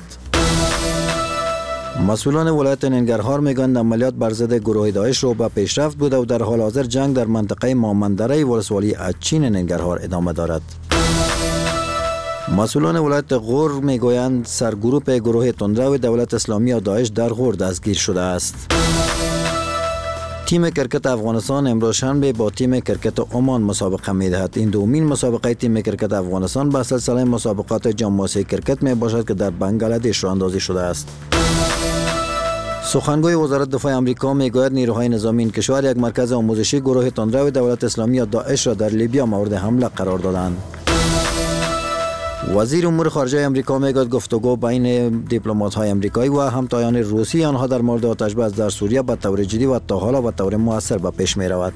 مسئولان ولایت ننگرهار میگن عملیات بر ضد گروه داعش رو به پیشرفت بوده و در حال حاضر جنگ در منطقه مامندره ولسوالی اچین ننگرهار ادامه دارد. مسئولان ولایت غور میگویند سرگروپ گروه تندرو دولت اسلامی و داعش در غور دستگیر شده است. تیم کرکت افغانستان امروز شنبه با تیم کرکت عمان مسابقه می‌دهد. این دومین مسابقه تیم کرکت افغانستان به سلسله مسابقات جام آسیای کرکت می باشد که در بنگلادش راه اندازی شده است. سخنگوی وزارت دفاع آمریکا میگوید نیروهای نظامی این کشور یک مرکز آموزشی گروه تندرو دولت اسلامی یا داعش را در لیبیا مورد حمله قرار دادند. وزیر امور خارجه آمریکا میگوید گفتگو بین دیپلمات‌های آمریکایی و همتایان روسی آنها در مورد آتش‌بس در سوریه به طور جدی و تا حالا به طور مؤثر به پیش می‌رود.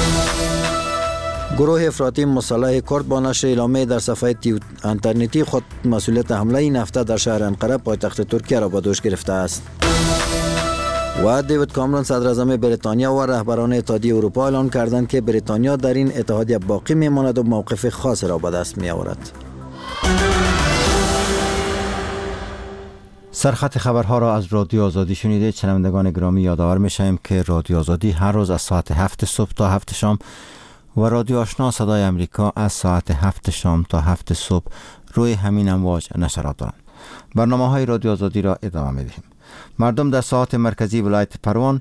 گروه افراطی مسلح کرد با نشر اعلامیه در صفحه اینترنتی خود مسئولیت حمله این هفته در شهر انقره پایتخت ترکیه را به دوش گرفته است. و دیوید کامرون صدر اعظم بریتانیا و رهبران اتحادیه اروپا اعلان کردند که بریتانیا در این اتحادیه باقی میماند و موقف خاص را به دست می آورد. سرخط خبرها را از رادیو آزادی شنیده. شنوندگان گرامی یادآور می‌شویم که رادیو آزادی هر روز از ساعت هفت صبح تا هفت شام و رادیو آشنا صدای امریکا از ساعت هفت شام تا هفت صبح روی همین امواج نشرات دارند. برنامه‌های رادیو آزادی را ادامه می‌دهیم. مردم در ساحات مرکزی ولایت پروان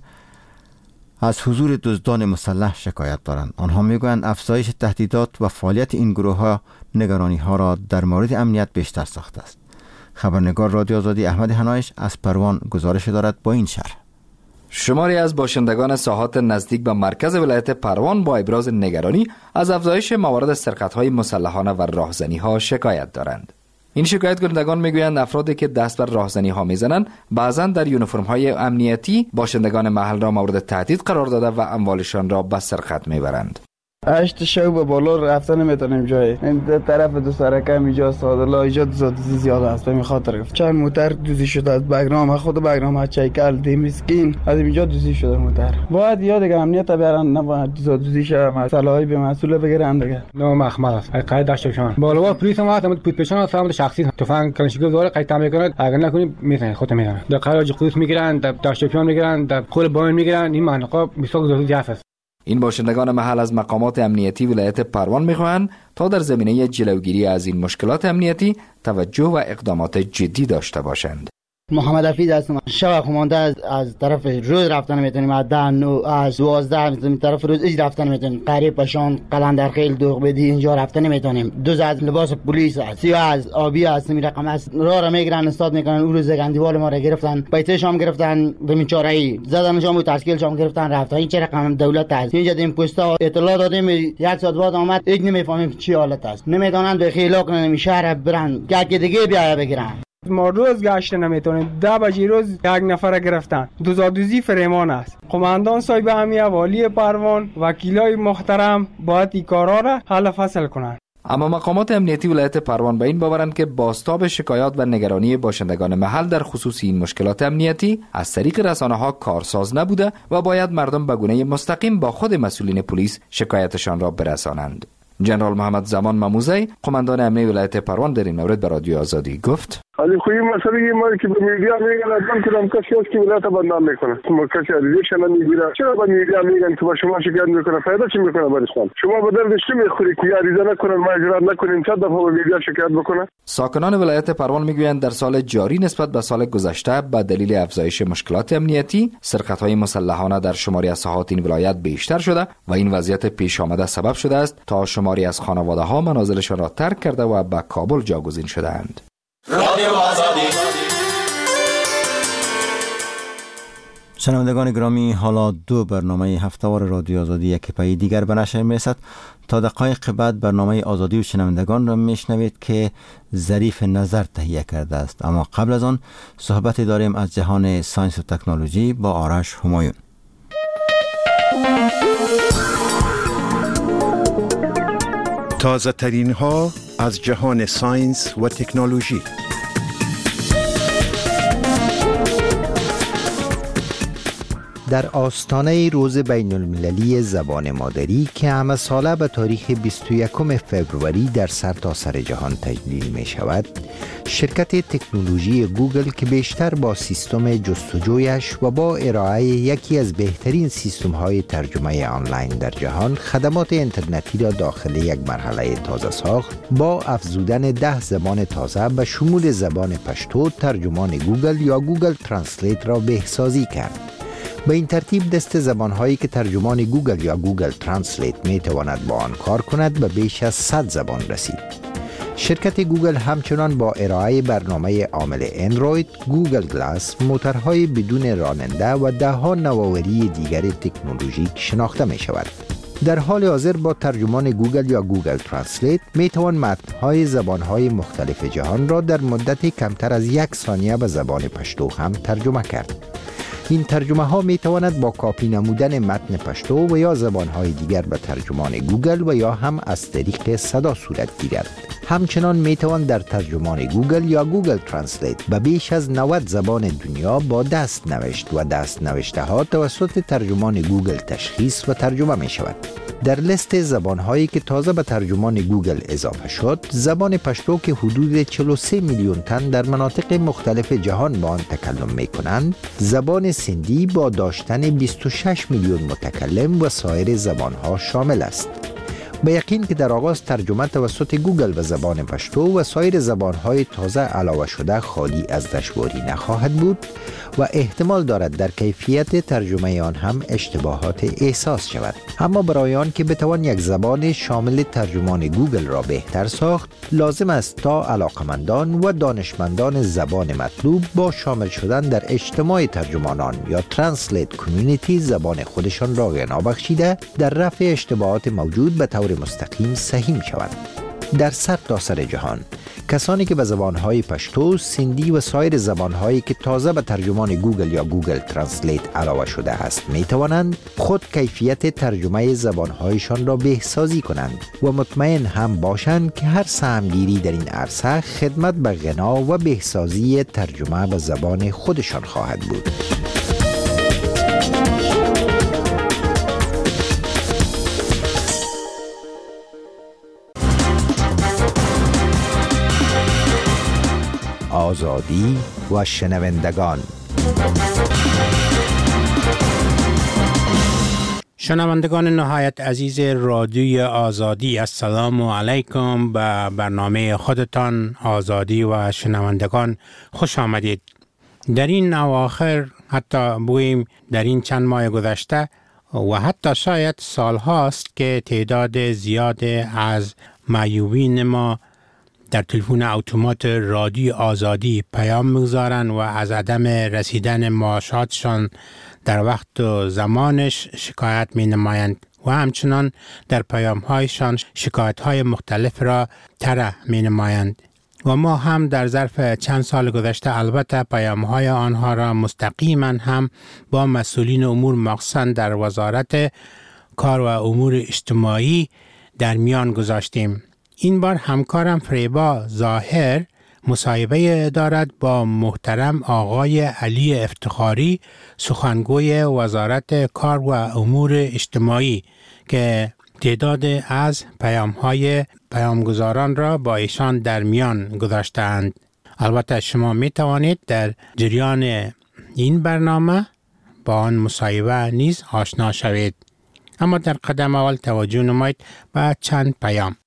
از حضور دزدان مسلح شکایت دارند. آنها میگویند افزایش تهدیدات و فعالیت این گروه‌ها نگرانی‌ها را در مورد امنیت بیشتر ساخته است. خبرنگار رادیو آزادی احمد حنایش از پروان گزارش دارد با این شرح. شماری از باشندگان ساحات نزدیک به مرکز ولایت پروان با ابراز نگرانی از افزایش موارد سرقت‌های مسلحانه و راهزنی‌ها شکایت دارند. این شکایت کنندگان میگویند افرادی که دست بر راهزنی‌ها میزنند بعضاً در یونیفرم‌های امنیتی باشندگان محل را مورد تهدید قرار داده و اموالشان را به سرقت میبرند. هشت شب به بالا رفتن نمیتونیم جایی. این طرف دو سرکه اینجا سادلا اینجا دوزی زیاده است. به خاطر چند موتر دوزی شده از بگرام خود بگرام چایکل دی مسکین از اینجا دوزی شده موتر. باید یاد دیگه امنیت بیارن نه باید دوزی شه مسئله به مسئول بگیرن دیگه. نو مخمل است. قید داشتشان. بالا پلیس ما هم پود پیشان سلامت شخصی تفنگ کلاشینکوف داره قید تعمیر کنه اگر نکنی میزنه خودت میزنه. در قراج قوس میگیرن در داشتشان میگیرن در خول باین میگیرن این منطقه بسیار دوزی است. این باشندگان محل از مقامات امنیتی ولایت پروان میخواهند تا در زمینه جلوگیری از این مشکلات امنیتی توجه و اقدامات جدی داشته باشند. محمد حفیظ هستم. شب خمانده از, از طرف روز رفتن میتونیم از ده نو از دوازده میتونیم طرف روز اج رفتن میتونیم قریب پشان قلندرخیل دوغ بدی اینجا رفتن میتونیم. دوز از لباس پلیس است سیاه از آبی است این رقم است راه را میگیرن استاد میکنن اون روز گندیوال ما را گرفتن بیت شام گرفتن ببین چاره‌ای زدن شام تشکیل شام گرفتن رفتن این چه رقم دولت است اینجا دیم پستا اطلاع دادیم یک ساعت بعد آمد اج نمیفهمیم چی حالت است نمیدونن به خیلا کنن شهر برن که دیگه بیا بگیرن. ما روز گشت نمیتونیم. ده بجی روز یک نفر گرفتن. دوزادوزی فریمان است. قماندان صاحب امیه والی پروان وکیلای محترم باید این کارا را حل فصل کنند. اما مقامات امنیتی ولایت پروان به این باورند که بازتاب شکایات و نگرانی باشندگان محل در خصوص این مشکلات امنیتی از طریق رسانه‌ها کارساز نبوده و باید مردم به گونه مستقیم با خود مسئولین پلیس شکایتشان را برسانند. جنرال محمد زمان مموزی قماندان امنیتی ولایت پروان در این مورد به رادیو آزادی گفت: علی خوی مسئله ما که به میدیا میگن آدم کدام کسی است که ولایت بدنام میکنه ما کسی علیشان نمیگیره چرا به میدیا میگن که با شما شکایت میکنه فایده چی میکنه برشان شما به دردش چی میخوری که عریضه نکنن ماجرا نکنین چند دفعه به میدیا شکایت بکنه. ساکنان ولایت پروان میگویند در سال جاری نسبت به سال گذشته به دلیل افزایش مشکلات امنیتی سرقت‌های مسلحانه در شماری از ساحات این ولایت بیشتر شده و این وضعیت پیش آمده سبب شده است تا شماری از خانواده‌ها منازلشان را ترک کرده و به کابل جاگزین شده‌اند. رادیو آزادی شنوندگان گرامی، حالا دو برنامه هفته‌وار رادیو آزادی یک پای دیگر به نشر میرسد. تا دقایق بعد برنامه آزادی و شنوندگان را میشنوید که ظریف نظر تهیه کرده است. اما قبل از آن صحبتی داریم از جهان ساینس و تکنولوژی با آرش همایون. تازه ترین ها از جهان ساینس و تکنولوژی. در آستانه روز بین المللی زبان مادری که همه ساله به تاریخ بیست و یکم فوریه در سرتاسر جهان تجلیل می شود، شرکت تکنولوژی گوگل که بیشتر با سیستم جستجویش و با ارائه یکی از بهترین سیستم های ترجمه آنلاین در جهان خدمات اینترنتی را داخل یک مرحله تازه ساخت، با افزودن ده زبان تازه به شمول زبان پشتو، ترجمان گوگل یا گوگل ترنسلیت را بهسازی کرد. به این ترتیب دست زبان‌هایی که ترجمان گوگل یا گوگل ترنسلیت می‌تواند با آن کار کند به بیش از صد زبان رسید. شرکت گوگل همچنان با ارائه برنامه عامل اندروید، گوگل گلاس، موتورهای بدون راننده و ده‌ها نوآوری دیگر تکنولوژیک شناخته می‌شود. در حال حاضر با ترجمان گوگل یا گوگل ترنسلیت می‌توان متن‌های زبان‌های مختلف جهان را در مدت کمتر از یک ثانیه به زبان پشتو هم ترجمه کرد. این ترجمه ها می تواند با کاپی نمودن متن پشتو و یا زبان های دیگر به ترجمان گوگل و یا هم از طریق صدا صورت گیرد. همچنان می توان در ترجمان گوگل یا گوگل ترنسلیت به بیش از نود زبان دنیا با دست نوشت و دست نوشته ها توسط ترجمان گوگل تشخیص و ترجمه می شود. در لیست زبان‌هایی که تازه به ترجمان گوگل اضافه شد، زبان پشتو که حدود چهل و سه میلیون تن در مناطق مختلف جهان با آن تکلم می‌کنند، زبان سندی با داشتن بیست و شش میلیون متکلم و سایر زبان‌ها شامل است. به یقین که در آغاز ترجمه توسط گوگل به زبان پشتو و سایر زبان‌های تازه علاوه شده خالی از دشواری نخواهد بود و احتمال دارد در کیفیت ترجمه آن هم اشتباهات احساس شود. اما برای آن که بتوان یک زبان شامل ترجمان گوگل را بهتر ساخت، لازم است تا علاقمندان و دانشمندان زبان مطلوب با شامل شدن در اجتماع ترجمانان یا ترنسلیت کمیونیتی زبان خودشان را غنا بخشیده در رفع اشتباهات موجود به طور مستقیم سهیم شوند. در سرتاسر جهان کسانی که به زبانهای پشتو، سندی و سایر زبانهایی که تازه به ترجمان گوگل یا گوگل ترنسلیت علاوه شده است می توانند خود کیفیت ترجمه زبانهایشان را بهسازی کنند و مطمئن هم باشند که هر سهمگیری در این عرصه خدمت به غنا و بهسازی ترجمه به زبان خودشان خواهد بود. آزادی و شنوندگان. شنوندگان نهایت عزیز رادیوی آزادی، السلام علیکم. به برنامه خودتان آزادی و شنوندگان خوش آمدید. در این اواخر، حتی بگوییم در این چند ماه گذشته و حتی شاید سال هاست که تعداد زیاد از معیوبین ما در تلفن اتومات رادیو آزادی پیام می‌گذارند و از عدم رسیدن معاشاتشان در وقت و زمانش شکایت می‌نمایند و همچنان در پیام‌هایشان شکایت‌های مختلف را طرح می‌نمایند و ما هم در ظرف چند سال گذشته البته پیام‌های آنها را مستقیما هم با مسئولین امور مخصوصاً در وزارت کار و امور اجتماعی در میان گذاشتیم. این بار همکارم فریبا ظاهر مصاحبه دارد با محترم آقای علی افتخاری، سخنگوی وزارت کار و امور اجتماعی، که تعداد از پیام‌های پیامگزاران را با ایشان در میان گذاشتند. البته شما می توانید در جریان این برنامه با آن مصاحبه نیز آشنا شوید. اما در قدم اول توجه نمایید به چند پیام.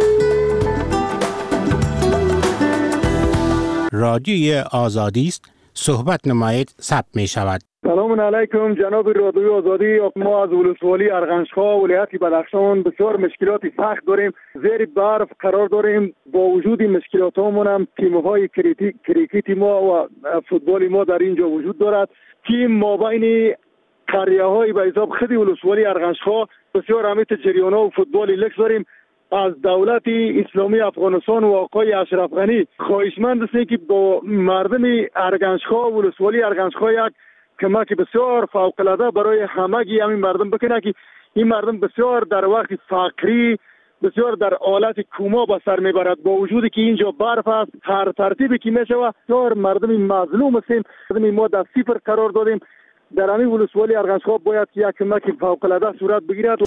رادیوی آزادی است، صحبت نمایید ثبت می شود. سلام علیکم جناب رادیو آزادی. ما از ولسوالی ارغنجخا ولایت بدخشان بسیار مشکلات سخت داریم. زیر برف قرار داریم. با وجود مشکلاتمون هم تیم‌های کریکت ما و فوتبال ما در اینجا وجود دارد. تیم ما بین قریه‌های به حساب خود ولسوالی ارغنجخا بسیار اهمیت جریان‌ها و فوتبال لکس داریم. از دولت اسلامی افغانستان و آقای اشرف غنی خواهشمند هستیم که با مردم ارغنجخا و ولسوالی ارغنجخا یک کمک بسیار فوق العاده برای همگی همین مردم بکنه که این مردم بسیار در وقت فقری بسیار در حالت کوما به سر میبرد. با وجودی که اینجا برف است، هر ترتیبی که میشود بسیار مردم مظلوم هستیم. مردم ما در صفر قرار دادیم. در همین ولسوالی ارغنجخا باید یک کمک فوق العاده صورت بگیرد.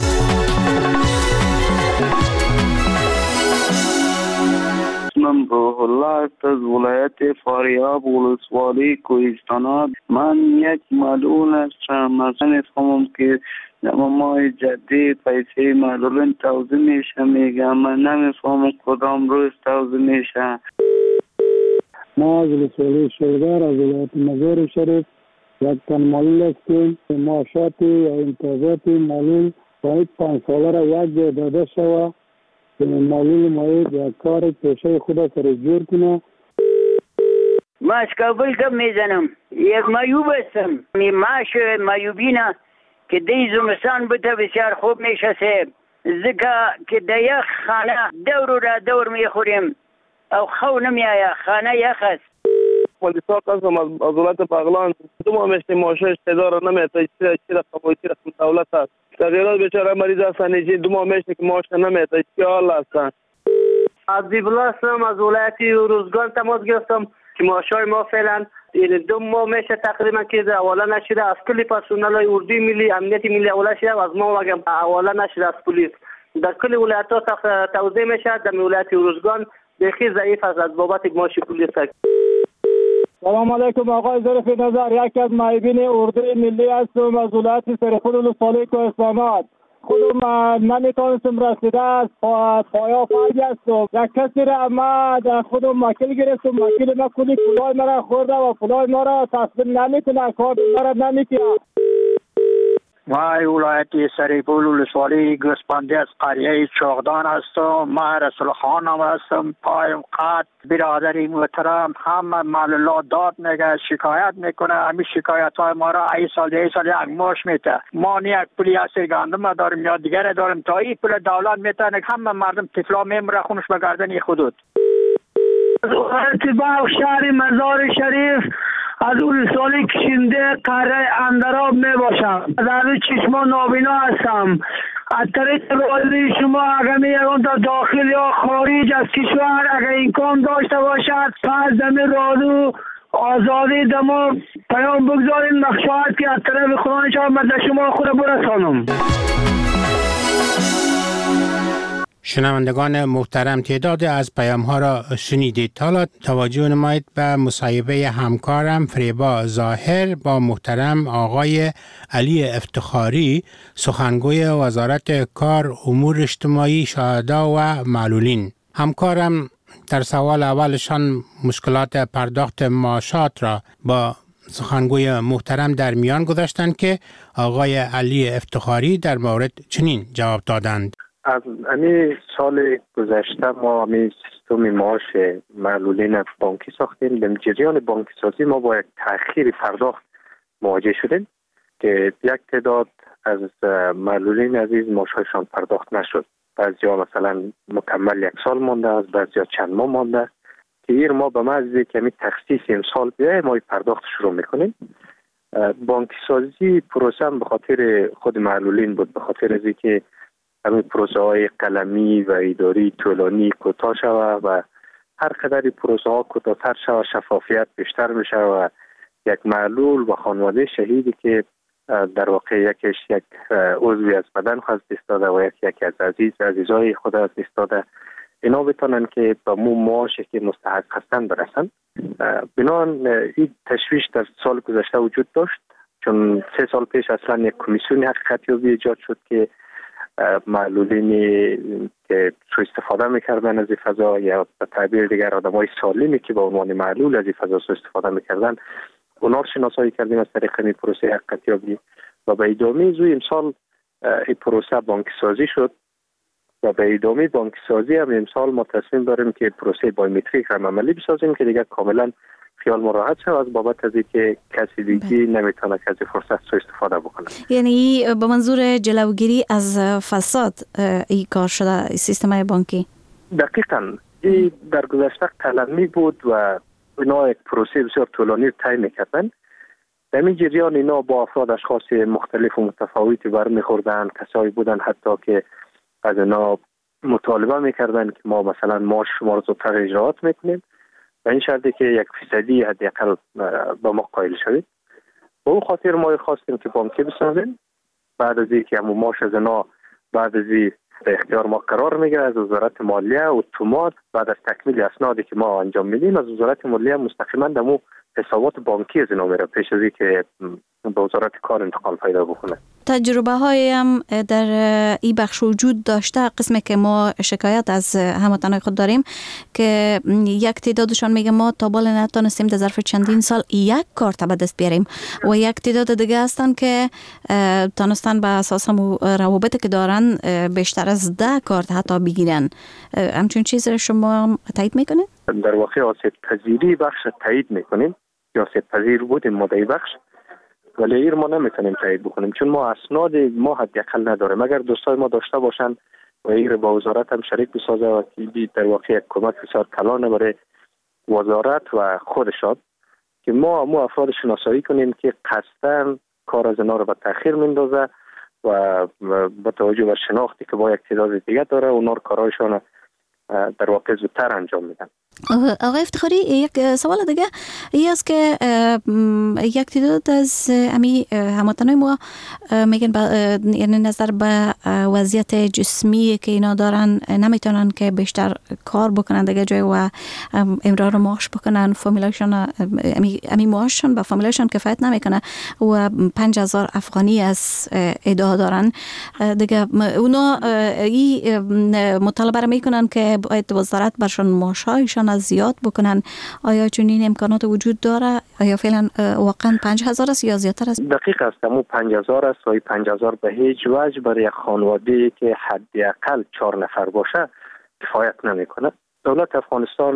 من روح الله از ولایت فاریاب ولسوالی کوهستان. من یک معلول هستم. مثلا نفهمم که در ماه جدی پیسه معلولین توزیع میشه. میگم من نمیفهمم کدام روز توزیع میشه. ما از ولسوالی شیردار از ولایت مزار شریف یک تن معلول هستیم. معاشات یا امتیازات معلول باید پنج ساله را یک جای داده شود. معلول باید یک کار پیشه خود سر جور کنه. ما از کابل کم میزنم. یک مایوب هستم. می ماش مایوبینه که دی زمستان بوده بسیار خوب میشه سیب. زکا که در یک خانه دور را دور میخوریم او خو نمیایه خانه یک است. پولیسات هستم از ولایت بغلان. دو ماه میشته ماشش تدار نمیته چی چی رقم چی رقم دولت هست. تغییرات بیچاره مریض هستن اینجا دو ماه میشه که ماش نمیته چی حال هستن. از دیبلا هستم از ولایت روزگان تماس گرفتم که ماشای ما فعلا دو ماه میشه تقریبا که حواله نشده از کلی پرسنل های اردوی ملی امنیت ملی حواله شده از ما وگم حواله نشده از پلیس. در کلی ولایت ها توزیع میشه. در ولایت روزگان بخی ضعیف است از بابت ماش پلیس. سلام علیکم آقای ظریف نظر. یکی از معیبین اردوی ملی هستم از ولایت سرخود ولسوالی کوهستان. خودم نمیتونستم رسیده از پایا فرگ هستم. یک کسی را ما در خودم مکل گرفتم. مکل ما کلی پولای مرا خورده و پولای ما را تصویر نمیکنه. کار مرا نمیکنه. ما ولایت سریپول ولسوالی گوسپندی از قریه چاغدان هستم. ما رسول خانم هستم. پایم قد برادری محترم همه معلولات داد میگه شکایت میکنه. همین شکایت های ما را ای سال ای سال یک ماش میته. ما نه یک پولی اسیر گندم داریم یا دیگر داریم تا این پول دولت میتونه همه مردم طفلا میمره خونش به گردن خودت. اتباع شهر مزار شریف از ولسوالی کشنده قره اندراب می باشم. در چشما نابینا هستم. از طریق رادیوی شما اگر می یکم تا داخل یا خارج از کشور اگر امکان داشته باشد پس دمی رادیو آزادی دمو پیام بگذارین. مخشاهد که از طرف خدای شما مدد شما خود برسانم. شنوندگان محترم تعداد از پیام ها را شنیدید. حالا توجه نمایید به مصاحبه همکارم فریبا ظاهر با محترم آقای علی افتخاری سخنگوی وزارت کار امور اجتماعی شهدا و معلولین. همکارم در سوال اولشان مشکلات پرداخت معاشات را با سخنگوی محترم در میان گذاشتند که آقای علی افتخاری در مورد چنین جواب دادند. از امی سال گذشته ما امی سیستم معاش معلولین بانکی ساختیم. در جریان بانکی سازی ما با یک تأخیر پرداخت مواجه شدیم که یک تعداد از معلولین عزیز معاششان پرداخت نشد. بعضیا مثلا مکمل یک سال مانده است، بعضیا چند ماه مانده است که ایر ما به محض که می تخصیص امسال بیایم ما پرداخت شروع میکنیم. بانکی سازی پروسه به خاطر خود معلولین بود، به خاطر از اینکه همین پروسه های قلمی و اداری طولانی کوتاه شود و هر قدر پروسه ها کوتاه‌تر شود شفافیت بیشتر میشه و یک معلول و خانواده شهیدی که در واقع یکیش یک عضوی از بدن خواست استاده و یک یکی از عزیز عزیزای خود از استاده اینا بتونن که به مو معاشی که مستحق هستن برسن. بنان این تشویش در سال گذشته وجود داشت چون سه سال پیش اصلا یک کمیسیون حقیقت یابی ایجاد شد که معلولینی که سوء استفاده میکردن از این فضا یا به تعبیر دیگر آدمای سالمی که به عنوان معلول از این فضا سوء استفاده میکردن اونا رو شناسایی کردیم از طریق این پروسه حقیقتیابی و به ادامه زوی امسال این پروسه بانکی سازی شد و به ادامه بانکی سازی هم امسال ما تصمیم داریم که پروسه بایومتریک هم عملی بسازیم که دیگه کاملا خیال راحت شد از بابت از اینکه کسی دیگه نمیتونه که از فرصت سو استفاده بکنه. یعنی به منظور جلوگیری از فساد این کار شده سیستم بانکی؟ دقیقاً این در گذشته قلمی بود و اینا یک پروسه بسیار طولانی طی میکردن. در این جریان اینا با افراد اشخاص مختلف و متفاوتی برمیخوردن، کسایی بودن حتی که از اینا مطالبه میکردن که ما مثلا ما شما رو زودتر اجراعات میکنیم و این شرطی که یک فیصدی حداقل به ما قائل شوید. به اون خاطر ما خواستیم که بانکی بسازیم. بعد از اینکه همون ماش از اینا بعد از این به اختیار ما قرار میگیره از وزارت مالیه و اتومات بعد از تکمیل اسنادی که ما انجام میدیم از وزارت مالیه مستقیما دمو حسابات بانکی از اینا میره پیش از اینکه به وزارت کار انتقال پیدا بکنه. تجربه هایم در این بخش وجود داشته. قسمی که ما شکایت از هموطنان خود داریم که یک تعدادشان میگه ما تا بالا نتونستیم در ظرف چندین سال یک کارت به دست بیاریم و یک تعداد دیگه هستن که تونستن به اساس روابطی که دارن بیشتر از ده کارت حتی بگیرن. همچون چیز شما تایید میکنید؟ در واقع آسیب پذیری بخش تایید میکنیم یا آسیب پذیر بودیم ما در بخش، ولی ایر ما نمیتونیم تایید بکنیم چون ما اسناد ما حداقل نداریم. اگر دوستای ما داشته باشن و ایر با وزارت هم شریک بسازه و در واقع یک کمک بسیار کلانه برای وزارت و خودشان که ما مو افراد شناسایی کنیم که قصداً کار از اینا رو به تأخیر میندازه و با توجه به شناختی که با یک تعداد دیگه داره اونا رو کارایشان در واقع زودتر انجام میدن. آقای افتخاری یک سوال دیگه ای است که یک تعداد از امی هموطنان ما میگن یعنی نظر به وضعیت جسمی که اینا دارن نمیتونن که بیشتر کار بکنن دیگه جای و امرار معاش بکنن، فامیلاشون امی, امی معاششون به فامیلاشون کفایت نمیکنه و پنج هزار افغانی از ادعا دارن دیگه. اونا این مطالبه میکنن که باید وزارت برشون معاشایشون از زیاد بکنن. آیا چنین امکانات وجود داره؟ آیا فعلا واقعا پنج هزار است یا زیادتر است؟ دقیق است، همون پنج هزار است و پنج هزار به هیچ وجه برای یک خانواده که حداقل چهار نفر باشه کفایت نمیکنه. دولت افغانستان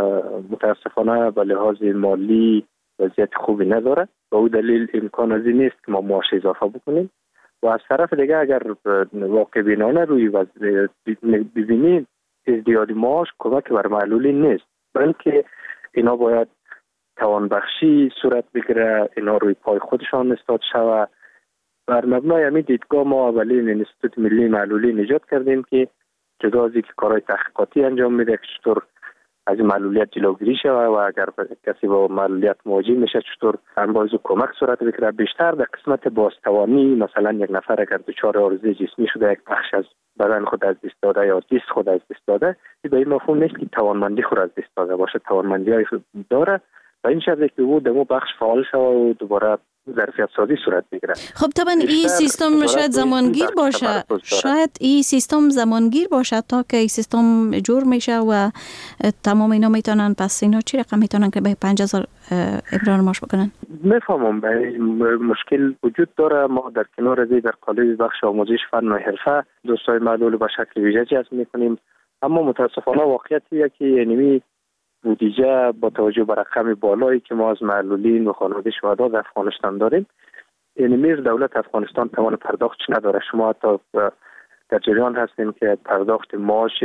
متاسفانه به لحاظ مالی وضعیت خوبی نداره و او دلیل امکان از این نیست که ما معاش اضافه بکنیم و از طرف دیگه اگر واقع بینانه روی وضع ببینید ازدیاد معاش کمک بر معلولین نیست، بلکه اینا باید توانبخشی صورت بگیره، اینا روی پای خودشان استاد شوه. بر مبنای همین دیدگاه ما اولین انستیتوت ملی معلولین ایجاد کردیم که جدا از اینکه کارهای تحقیقاتی انجام میده که چطور از معلولیت جلوگیری شوه و اگر کسی با معلولیت مواجه میشه چطور انباز و کمک صورت بگیره. بیشتر در قسمت بازتوانی مثلا یک نفر اگر دچار عارضه جسمی شده یک بخش از بدن خود از دست داده یا دیست خود از دست داده، به این مفهوم نیست که توانمندی خود از دست داده باشه، توانمندی های داره و این شرطی که او دمو بخش فعال شده و دوباره ظرفیت سازی صورت بگیره. خب طبعا این سیستم شاید زمانگیر باشه، شاید این سیستم زمانگیر باشه تا که این سیستم جور میشه و تمام اینا میتونن. پس اینا چی رقم میتونن که به پنج هزار ابرار معاش بکنن؟ میفهمم مشکل وجود داره. ما در کنار از در قالب بخش آموزش فن و حرفه دوستای معلول به شکل ویژه جذب میکنیم، اما متاسفانه واقعیتیه که یعنی بودجه با توجه به رقم بالایی که ما از معلولین و خانواده شهدا در افغانستان داریم یعنی میر دولت افغانستان توان پرداختش نداره. شما حتی در جریان هستیم که پرداخت معاش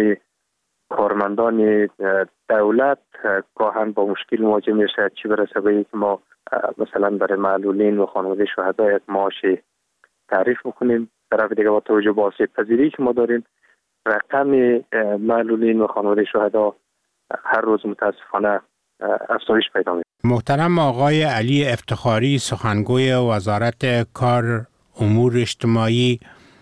کارمندان دولت گاهن با مشکل مواجه میشه، چی برسه به اینکه ما مثلا برای معلولین و خانواده شهدا یک معاش تعریف بکنیم. طرف دیگه با توجه به آسیب پذیری که ما داریم رقم معلولین و خانواده شهدا هر روز متاسفانه افزایش پیدا می‌کنه. محترم آقای علی افتخاری سخنگوی وزارت کار، امور اجتماعی،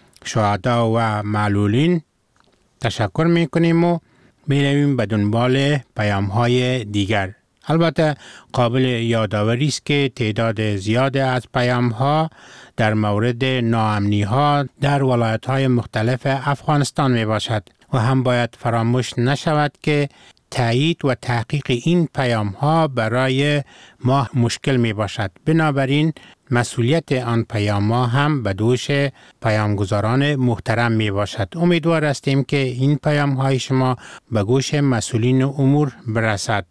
شهدا و معلولین تشکر می‌کنیم و می‌رویم به دنبال پیام‌های دیگر. البته قابل یادآوری است که تعداد زیاد از پیام‌ها در مورد ناامنی‌ها در ولایت‌های مختلف افغانستان میباشد و هم باید فراموش نشود که تایید و تحقیق این پیام ها برای ما مشکل می باشد. بنابراین مسئولیت آن پیام ها هم به دوش پیامگزاران محترم می باشد. امیدوار هستیم که این پیام های شما به گوش مسئولین امور برسد.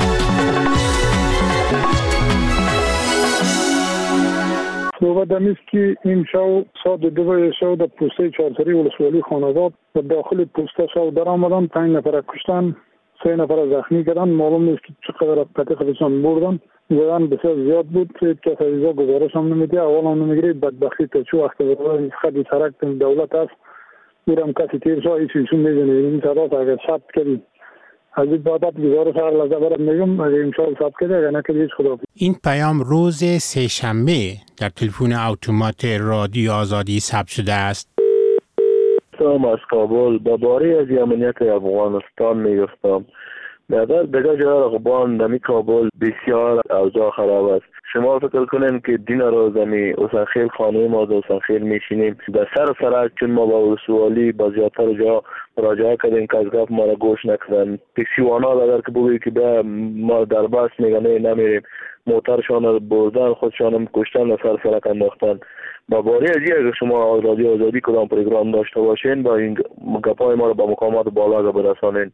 صحبت دمیست که این شو ساعت دو شو در پوسته چهارسری ولسوالی خانواد و داخل پوسته شو در آمدن، پنج نفر کشتن، سه نفر زخمی کردن. معلوم نیست که چقدر قطع خودشان بردن. زدن بسیار زیاد بود. هیچ کس عزیزا گزارش هم نمیده. اول هم نمیگیره. بدبختی تا چه وقت برای خدی سرک دولت است. میرم کسی تیر شو هیچ ایشون میزنه. این صدات اگر ثبت کردی از این بابت گزارش هر لحظه برات میگم. اگر امشب ثبت کرده اگر نکردی هیچ خدا. این پیام روز سه شنبه در تلفن اتومات رادیو آزادی ثبت شده است. سلام از کابل. درباره از امنیت افغانستان میگفتم. در دیگر جای افغان دمی کابل بسیار اوضاع خراب است. شما فکر کنین که دین روز می حسین خیل خانه ما در حسین خیل میشینیم در سر سرک، چون ما با ولسوالی با زیادتر جا مراجعه کردیم که از گفت ما را گوش نکردن. تکسیوانا اگر که بگویی که به ما در بس میگنه نمیریم، موترشان را بردن، خودشان هم کشتن و سر سرک انداختن. با باری از این اگر شما رادیو آزادی کدام پروگرام داشته باشین با این گپای ما را با مقامات بالا برسانین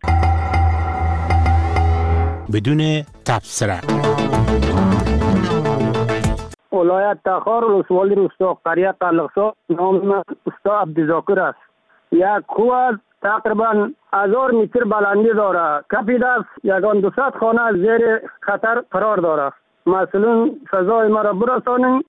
بدون تبصره. ولایت تخار ولسوالی روستا قریه قلقسا. نام من استا عبدالذاکر است. یک کوه تقریبا هزار متر بلندی داره. کپی دست یکان دوصد خانه زیر خطر قرار داره. مثلا سزای ما را برسانیم.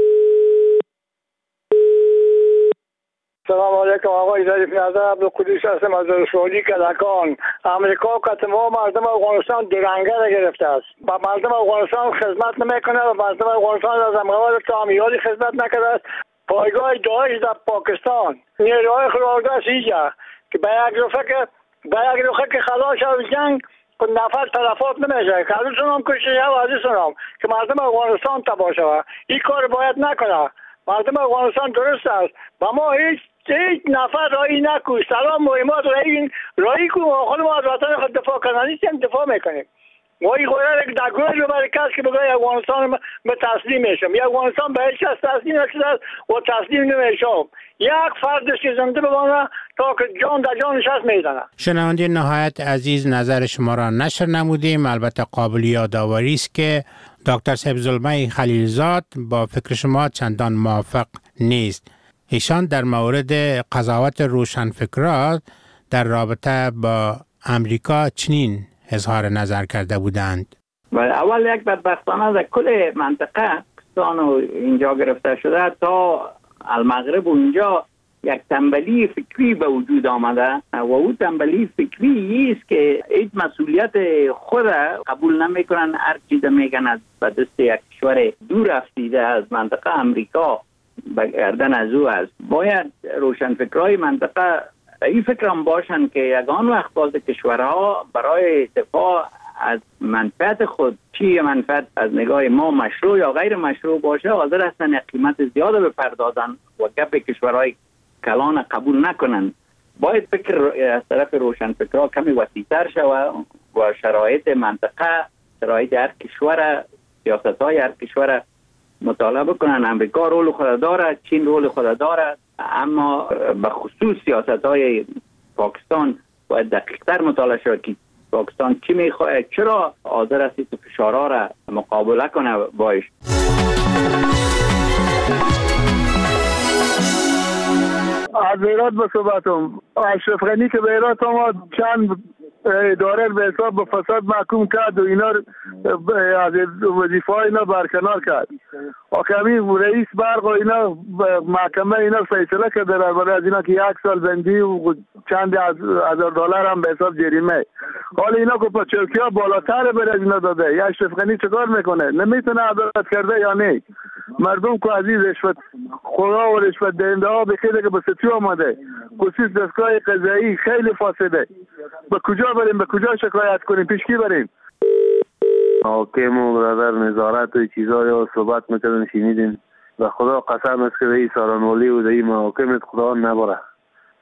سلام علیکم آقای ظریف نظر عبدالقدوس هستم از ولسوالی کلکان. امریکا که تمام مردم افغانستان درنگه را گرفته است. با مردم افغانستان خدمت نمیکنه و مردم افغانستان از امروز تعمیراتی خدمت نکرده است. پایگاه داعش در پاکستان نیروهای خودآگاه اینجا که به یک رفه که به یک رفه که خلاص از جنگ نفر تلفات نمیشه. که ازشون هم کشته شد و ازشون هم که مردم افغانستان تباه شود. این کار باید نکنه. مردم افغانستان درست است. با ما هیچ هیچ نفر رایی نکوش. سلام مهمات رایی رایی کن و خود ما از وطن خود دفاع کنن. نیستیم دفاع میکنیم. ما این خوره یک دگوه رو برای کس که بگه افغانستان به تسلیم میشم. یک افغانستان به هیچ کس تسلیم نشده و تسلیم نمیشم. یک فردش که زنده بمانه تا که جان در جانش هست میزنه. شنونده نهایت عزیز، نظر شما را نشر نمودیم. البته قابل یادآوری است که دکتر صاحب زلمه خلیلزاد با فکر شما چندان موافق نیست. ایشان در مورد قضاوت روشنفکران در رابطه با امریکا چنین اظهار نظر کرده بودند. اول یک بدبختانه در کل منطقه پاکستان و اینجا گرفته شده تا المغرب و اینجا یک تنبلی فکری به وجود آمده و او تنبلی فکری است که هیچ مسئولیت خود قبول نمیکنن. هر چیز میگن از به دست یک کشور دور رفته از منطقه امریکا به گردن از او است. باید روشنفکرای منطقه این فکر هم باشن که یگان وقت باز کشورها برای دفاع از منفعت خود، چی منفعت از نگاه ما مشروع یا غیر مشروع باشه، حاضر هستن یک قیمت زیاده بپردازن و گپ کشورهای کلان قبول نکنن. باید فکر از طرف روشنفکرها کمی وسیع‌تر شود و شرایط منطقه، شرایط هر کشور، سیاست‌های هر کشور مطالعه بکنن. امریکا رول خود داره، چین رول خود داره، اما به خصوص سیاست‌های پاکستان باید دقیق‌تر مطالعه شود که پاکستان چی میخواد، چرا حاضر است که فشارها را مقابله کنه باش. از ایراد به صحبتم اشرف غنی که به ایراد آمد چند اداره به حساب به فساد محکوم کرد و اینا از وظیفه های اینا برکنار کرد. آخه همین رئیس برق و اینا محکمه اینا فیصله کرده برای از اینا که یک سال بندی و چند هزار دلار هم به حساب جریمه. حالا اینا که با چرکی ها بالاتر بر از اینا داده. یا اشرف غنی چکار میکنه؟ نمیتونه عدالت کرده یا نه؟ مردم که عزیز رشوت خورا و رشوت دهنده ها بخیده که به سطوح آمده. خصوص دستگاه قضایی خیلی فاسده. به کجا بریم؟ به کجا شکایت کنیم؟ پیش کی بریم؟ حاکم و برادر نظارت و چیزایی ها صحبت میکردن شنیدیم. به خدا قسم است که به این سارانوالی و به این محاکمت خدا نبره.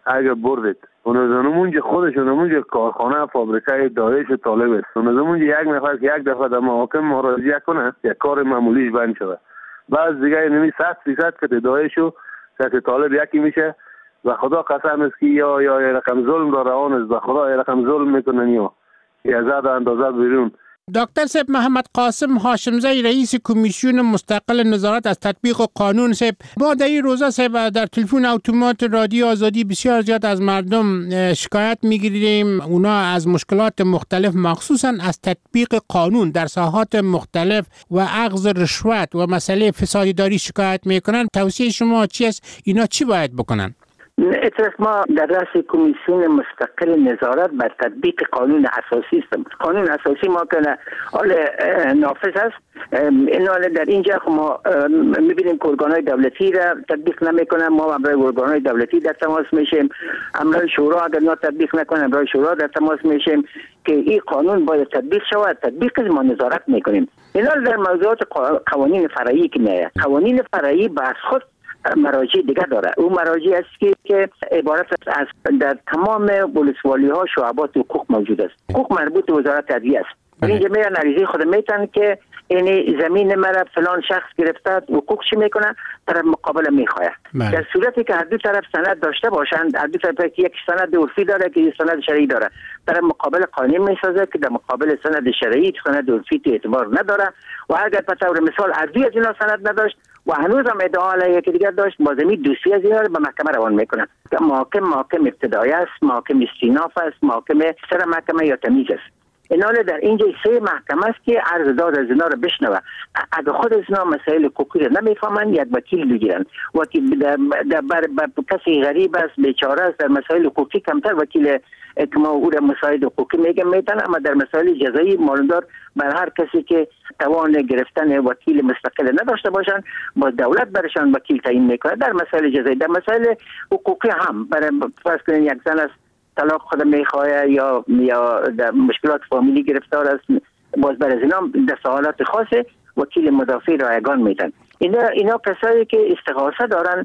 اگر بردید اون زمونج خودشون اونجا کارخانه فابریکه داعش طالب است. اون زمونج یک نفر که یک دفعه در محاکم مراجعه کنه یک کار معمولیش بند شده. بعد دیگه نمی صد فیصد که داعشو که طالب یکی میشه و خدا قسم است که یا یا رقم ظلم را روان است و خدا رقم ظلم میکنن یا یا زاد اندازه بیرون. دکتر صاحب محمد قاسم هاشمزی رئیس کمیسیون مستقل نظارت از تطبیق قانون صاحب، با در این روزا صاحب در تلفن اتومات رادیو آزادی بسیار زیاد از مردم شکایت میگیریم، اونا از مشکلات مختلف مخصوصا از تطبیق قانون در ساحات مختلف و اخذ رشوت و مسئله فسادی شکایت میکنن. توصیه شما چی است؟ اینا چی باید بکنن؟ اطلاق ما در رأس کمیسیون مستقل نظارت بر تطبیق قانون اساسی است. قانون اساسی ما که حال نافذ است، این حال در اینجا ما میبینیم که ارگان‌های دولتی را تطبیق نمیکنن. ما همراه ارگان‌های دولتی در تماس میشیم، همراه شورا اگر نه تطبیق نکنه همراه شورا در تماس میشیم که این قانون باید تطبیق شود. تطبیق ما نظارت میکنیم. این حال در موضوعات قوانین فرعی که میاد، قوانین فرعی با خود مراجع دیگه داره. اون مراجع است که که عبارت از در تمام ولسوالی ها شعبات حقوق موجود است. حقوق مربوط به وزارت عدلیه است. اینجا میرن عریضه خود میتن که این زمین مرا فلان شخص گرفته، حقوق چی میکنه؟ طرف مقابل میخواه. در صورتی که هر دو طرف سند داشته باشند، هر دو طرف یک سند عرفی داره که یک سند شرعی داره، طرف مقابل قانون میسازه که در مقابل سند شرعی سند عرفی اعتبار نداره. و اگر به طور مثال هر دوی از اینا سند نداشت و هنوز هم ادعا علیه که دیگر داشت، بازمی دوستی از اینا رو به محکمه روان میکنن. محاکم محاکم ابتدایی است، محاکم استیناف است، محاکم سر محکمه یا تمیز است. ایناله در اینجا سه محکمه است که عرض داد از اینا رو بشنوه. اگر خود از اینا مسائل حقوقی رو نمیفهمن، یک وکیل بگیرن. وکیل در, در بر, بر کسی غریب است، بیچاره است، در مسائل حقوقی کمتر وکیل که ما او را مسائل حقوقی میگم میتن، اما در مسائل جزایی مالدار بر هر کسی که توان گرفتن وکیل مستقل نداشته باشن با دولت برشان وکیل تعیین میکنه. در مسائل جزایی، در مسائل حقوقی هم برای فرض کنین یک زن است طلاق خود میخواه یا یا در مشکلات فامیلی گرفتار است، باز بر از اینا در سوالات خاص وکیل مدافع رایگان میتن. اینا اینا کسایی که استغاثه دارن،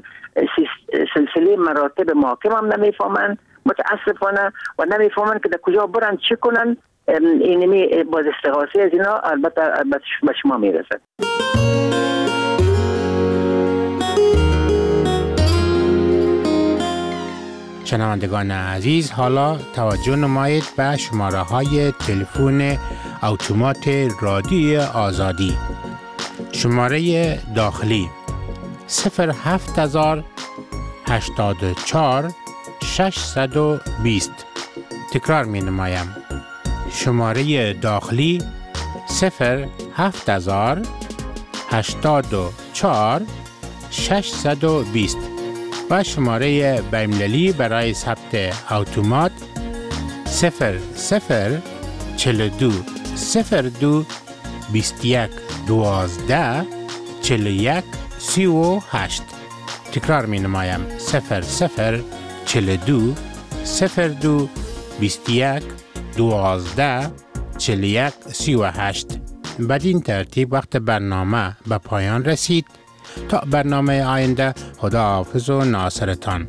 سلسله مراتب محاکم هم نمیفهمن متاسفانه و نمیفهمن که در کجا برن چی کنن. اینمی باز استغاثه از اینا البته البته به شما میرسد. شنوندگان عزیز، حالا توجه نمایید به شماره های تلفن اتومات رادیو آزادی. شماره داخلی صفر هفت هزار هشتاد و چهار ششصد و بیست. تکرار می نمایم. شماره داخلی صفر هفت هزار هشتاد و چهار ششصد و بیست و شماره بین‌المللی برای ثبت اتومات صفر صفر چهل و دو صفر دو بیست و یک دوازده چهل و یک سی و هشت. تکرار می نمایم. صفر صفر چهل و دو صفر دو بیست و یک دوازده چهل و یک سی و هشت. بدین ترتیب وقت برنامه به پایان رسید. تا برنامه آینده، خدا حافظ و ناصرتان.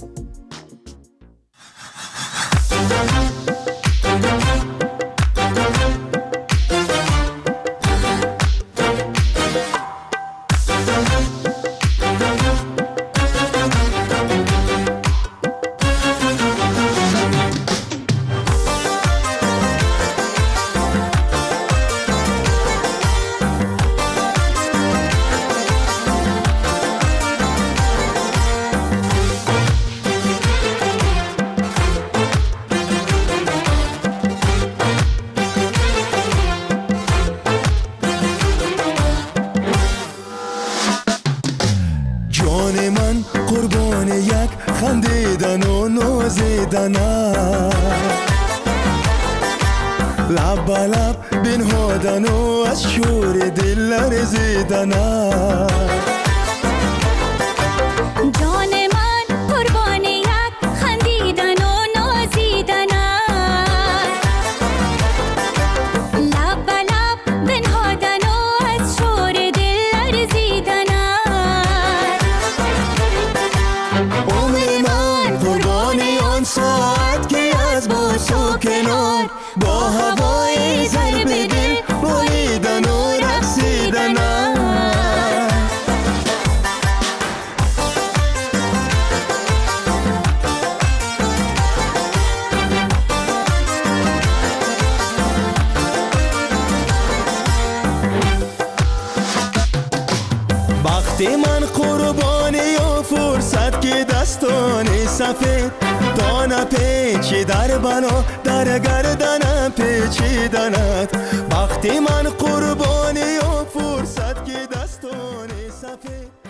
لب لب بنهادن و از شور دل لرزیدن. جان من قربان یک خندیدن و نازیدن. لب لب بنهادن و از شور دل لرزیدن. عمر من قربان آن که دستان سفید دانه پیچی در بنا در گردن پیچیدنت وقتی من قربانی و فرصت که دستان سفید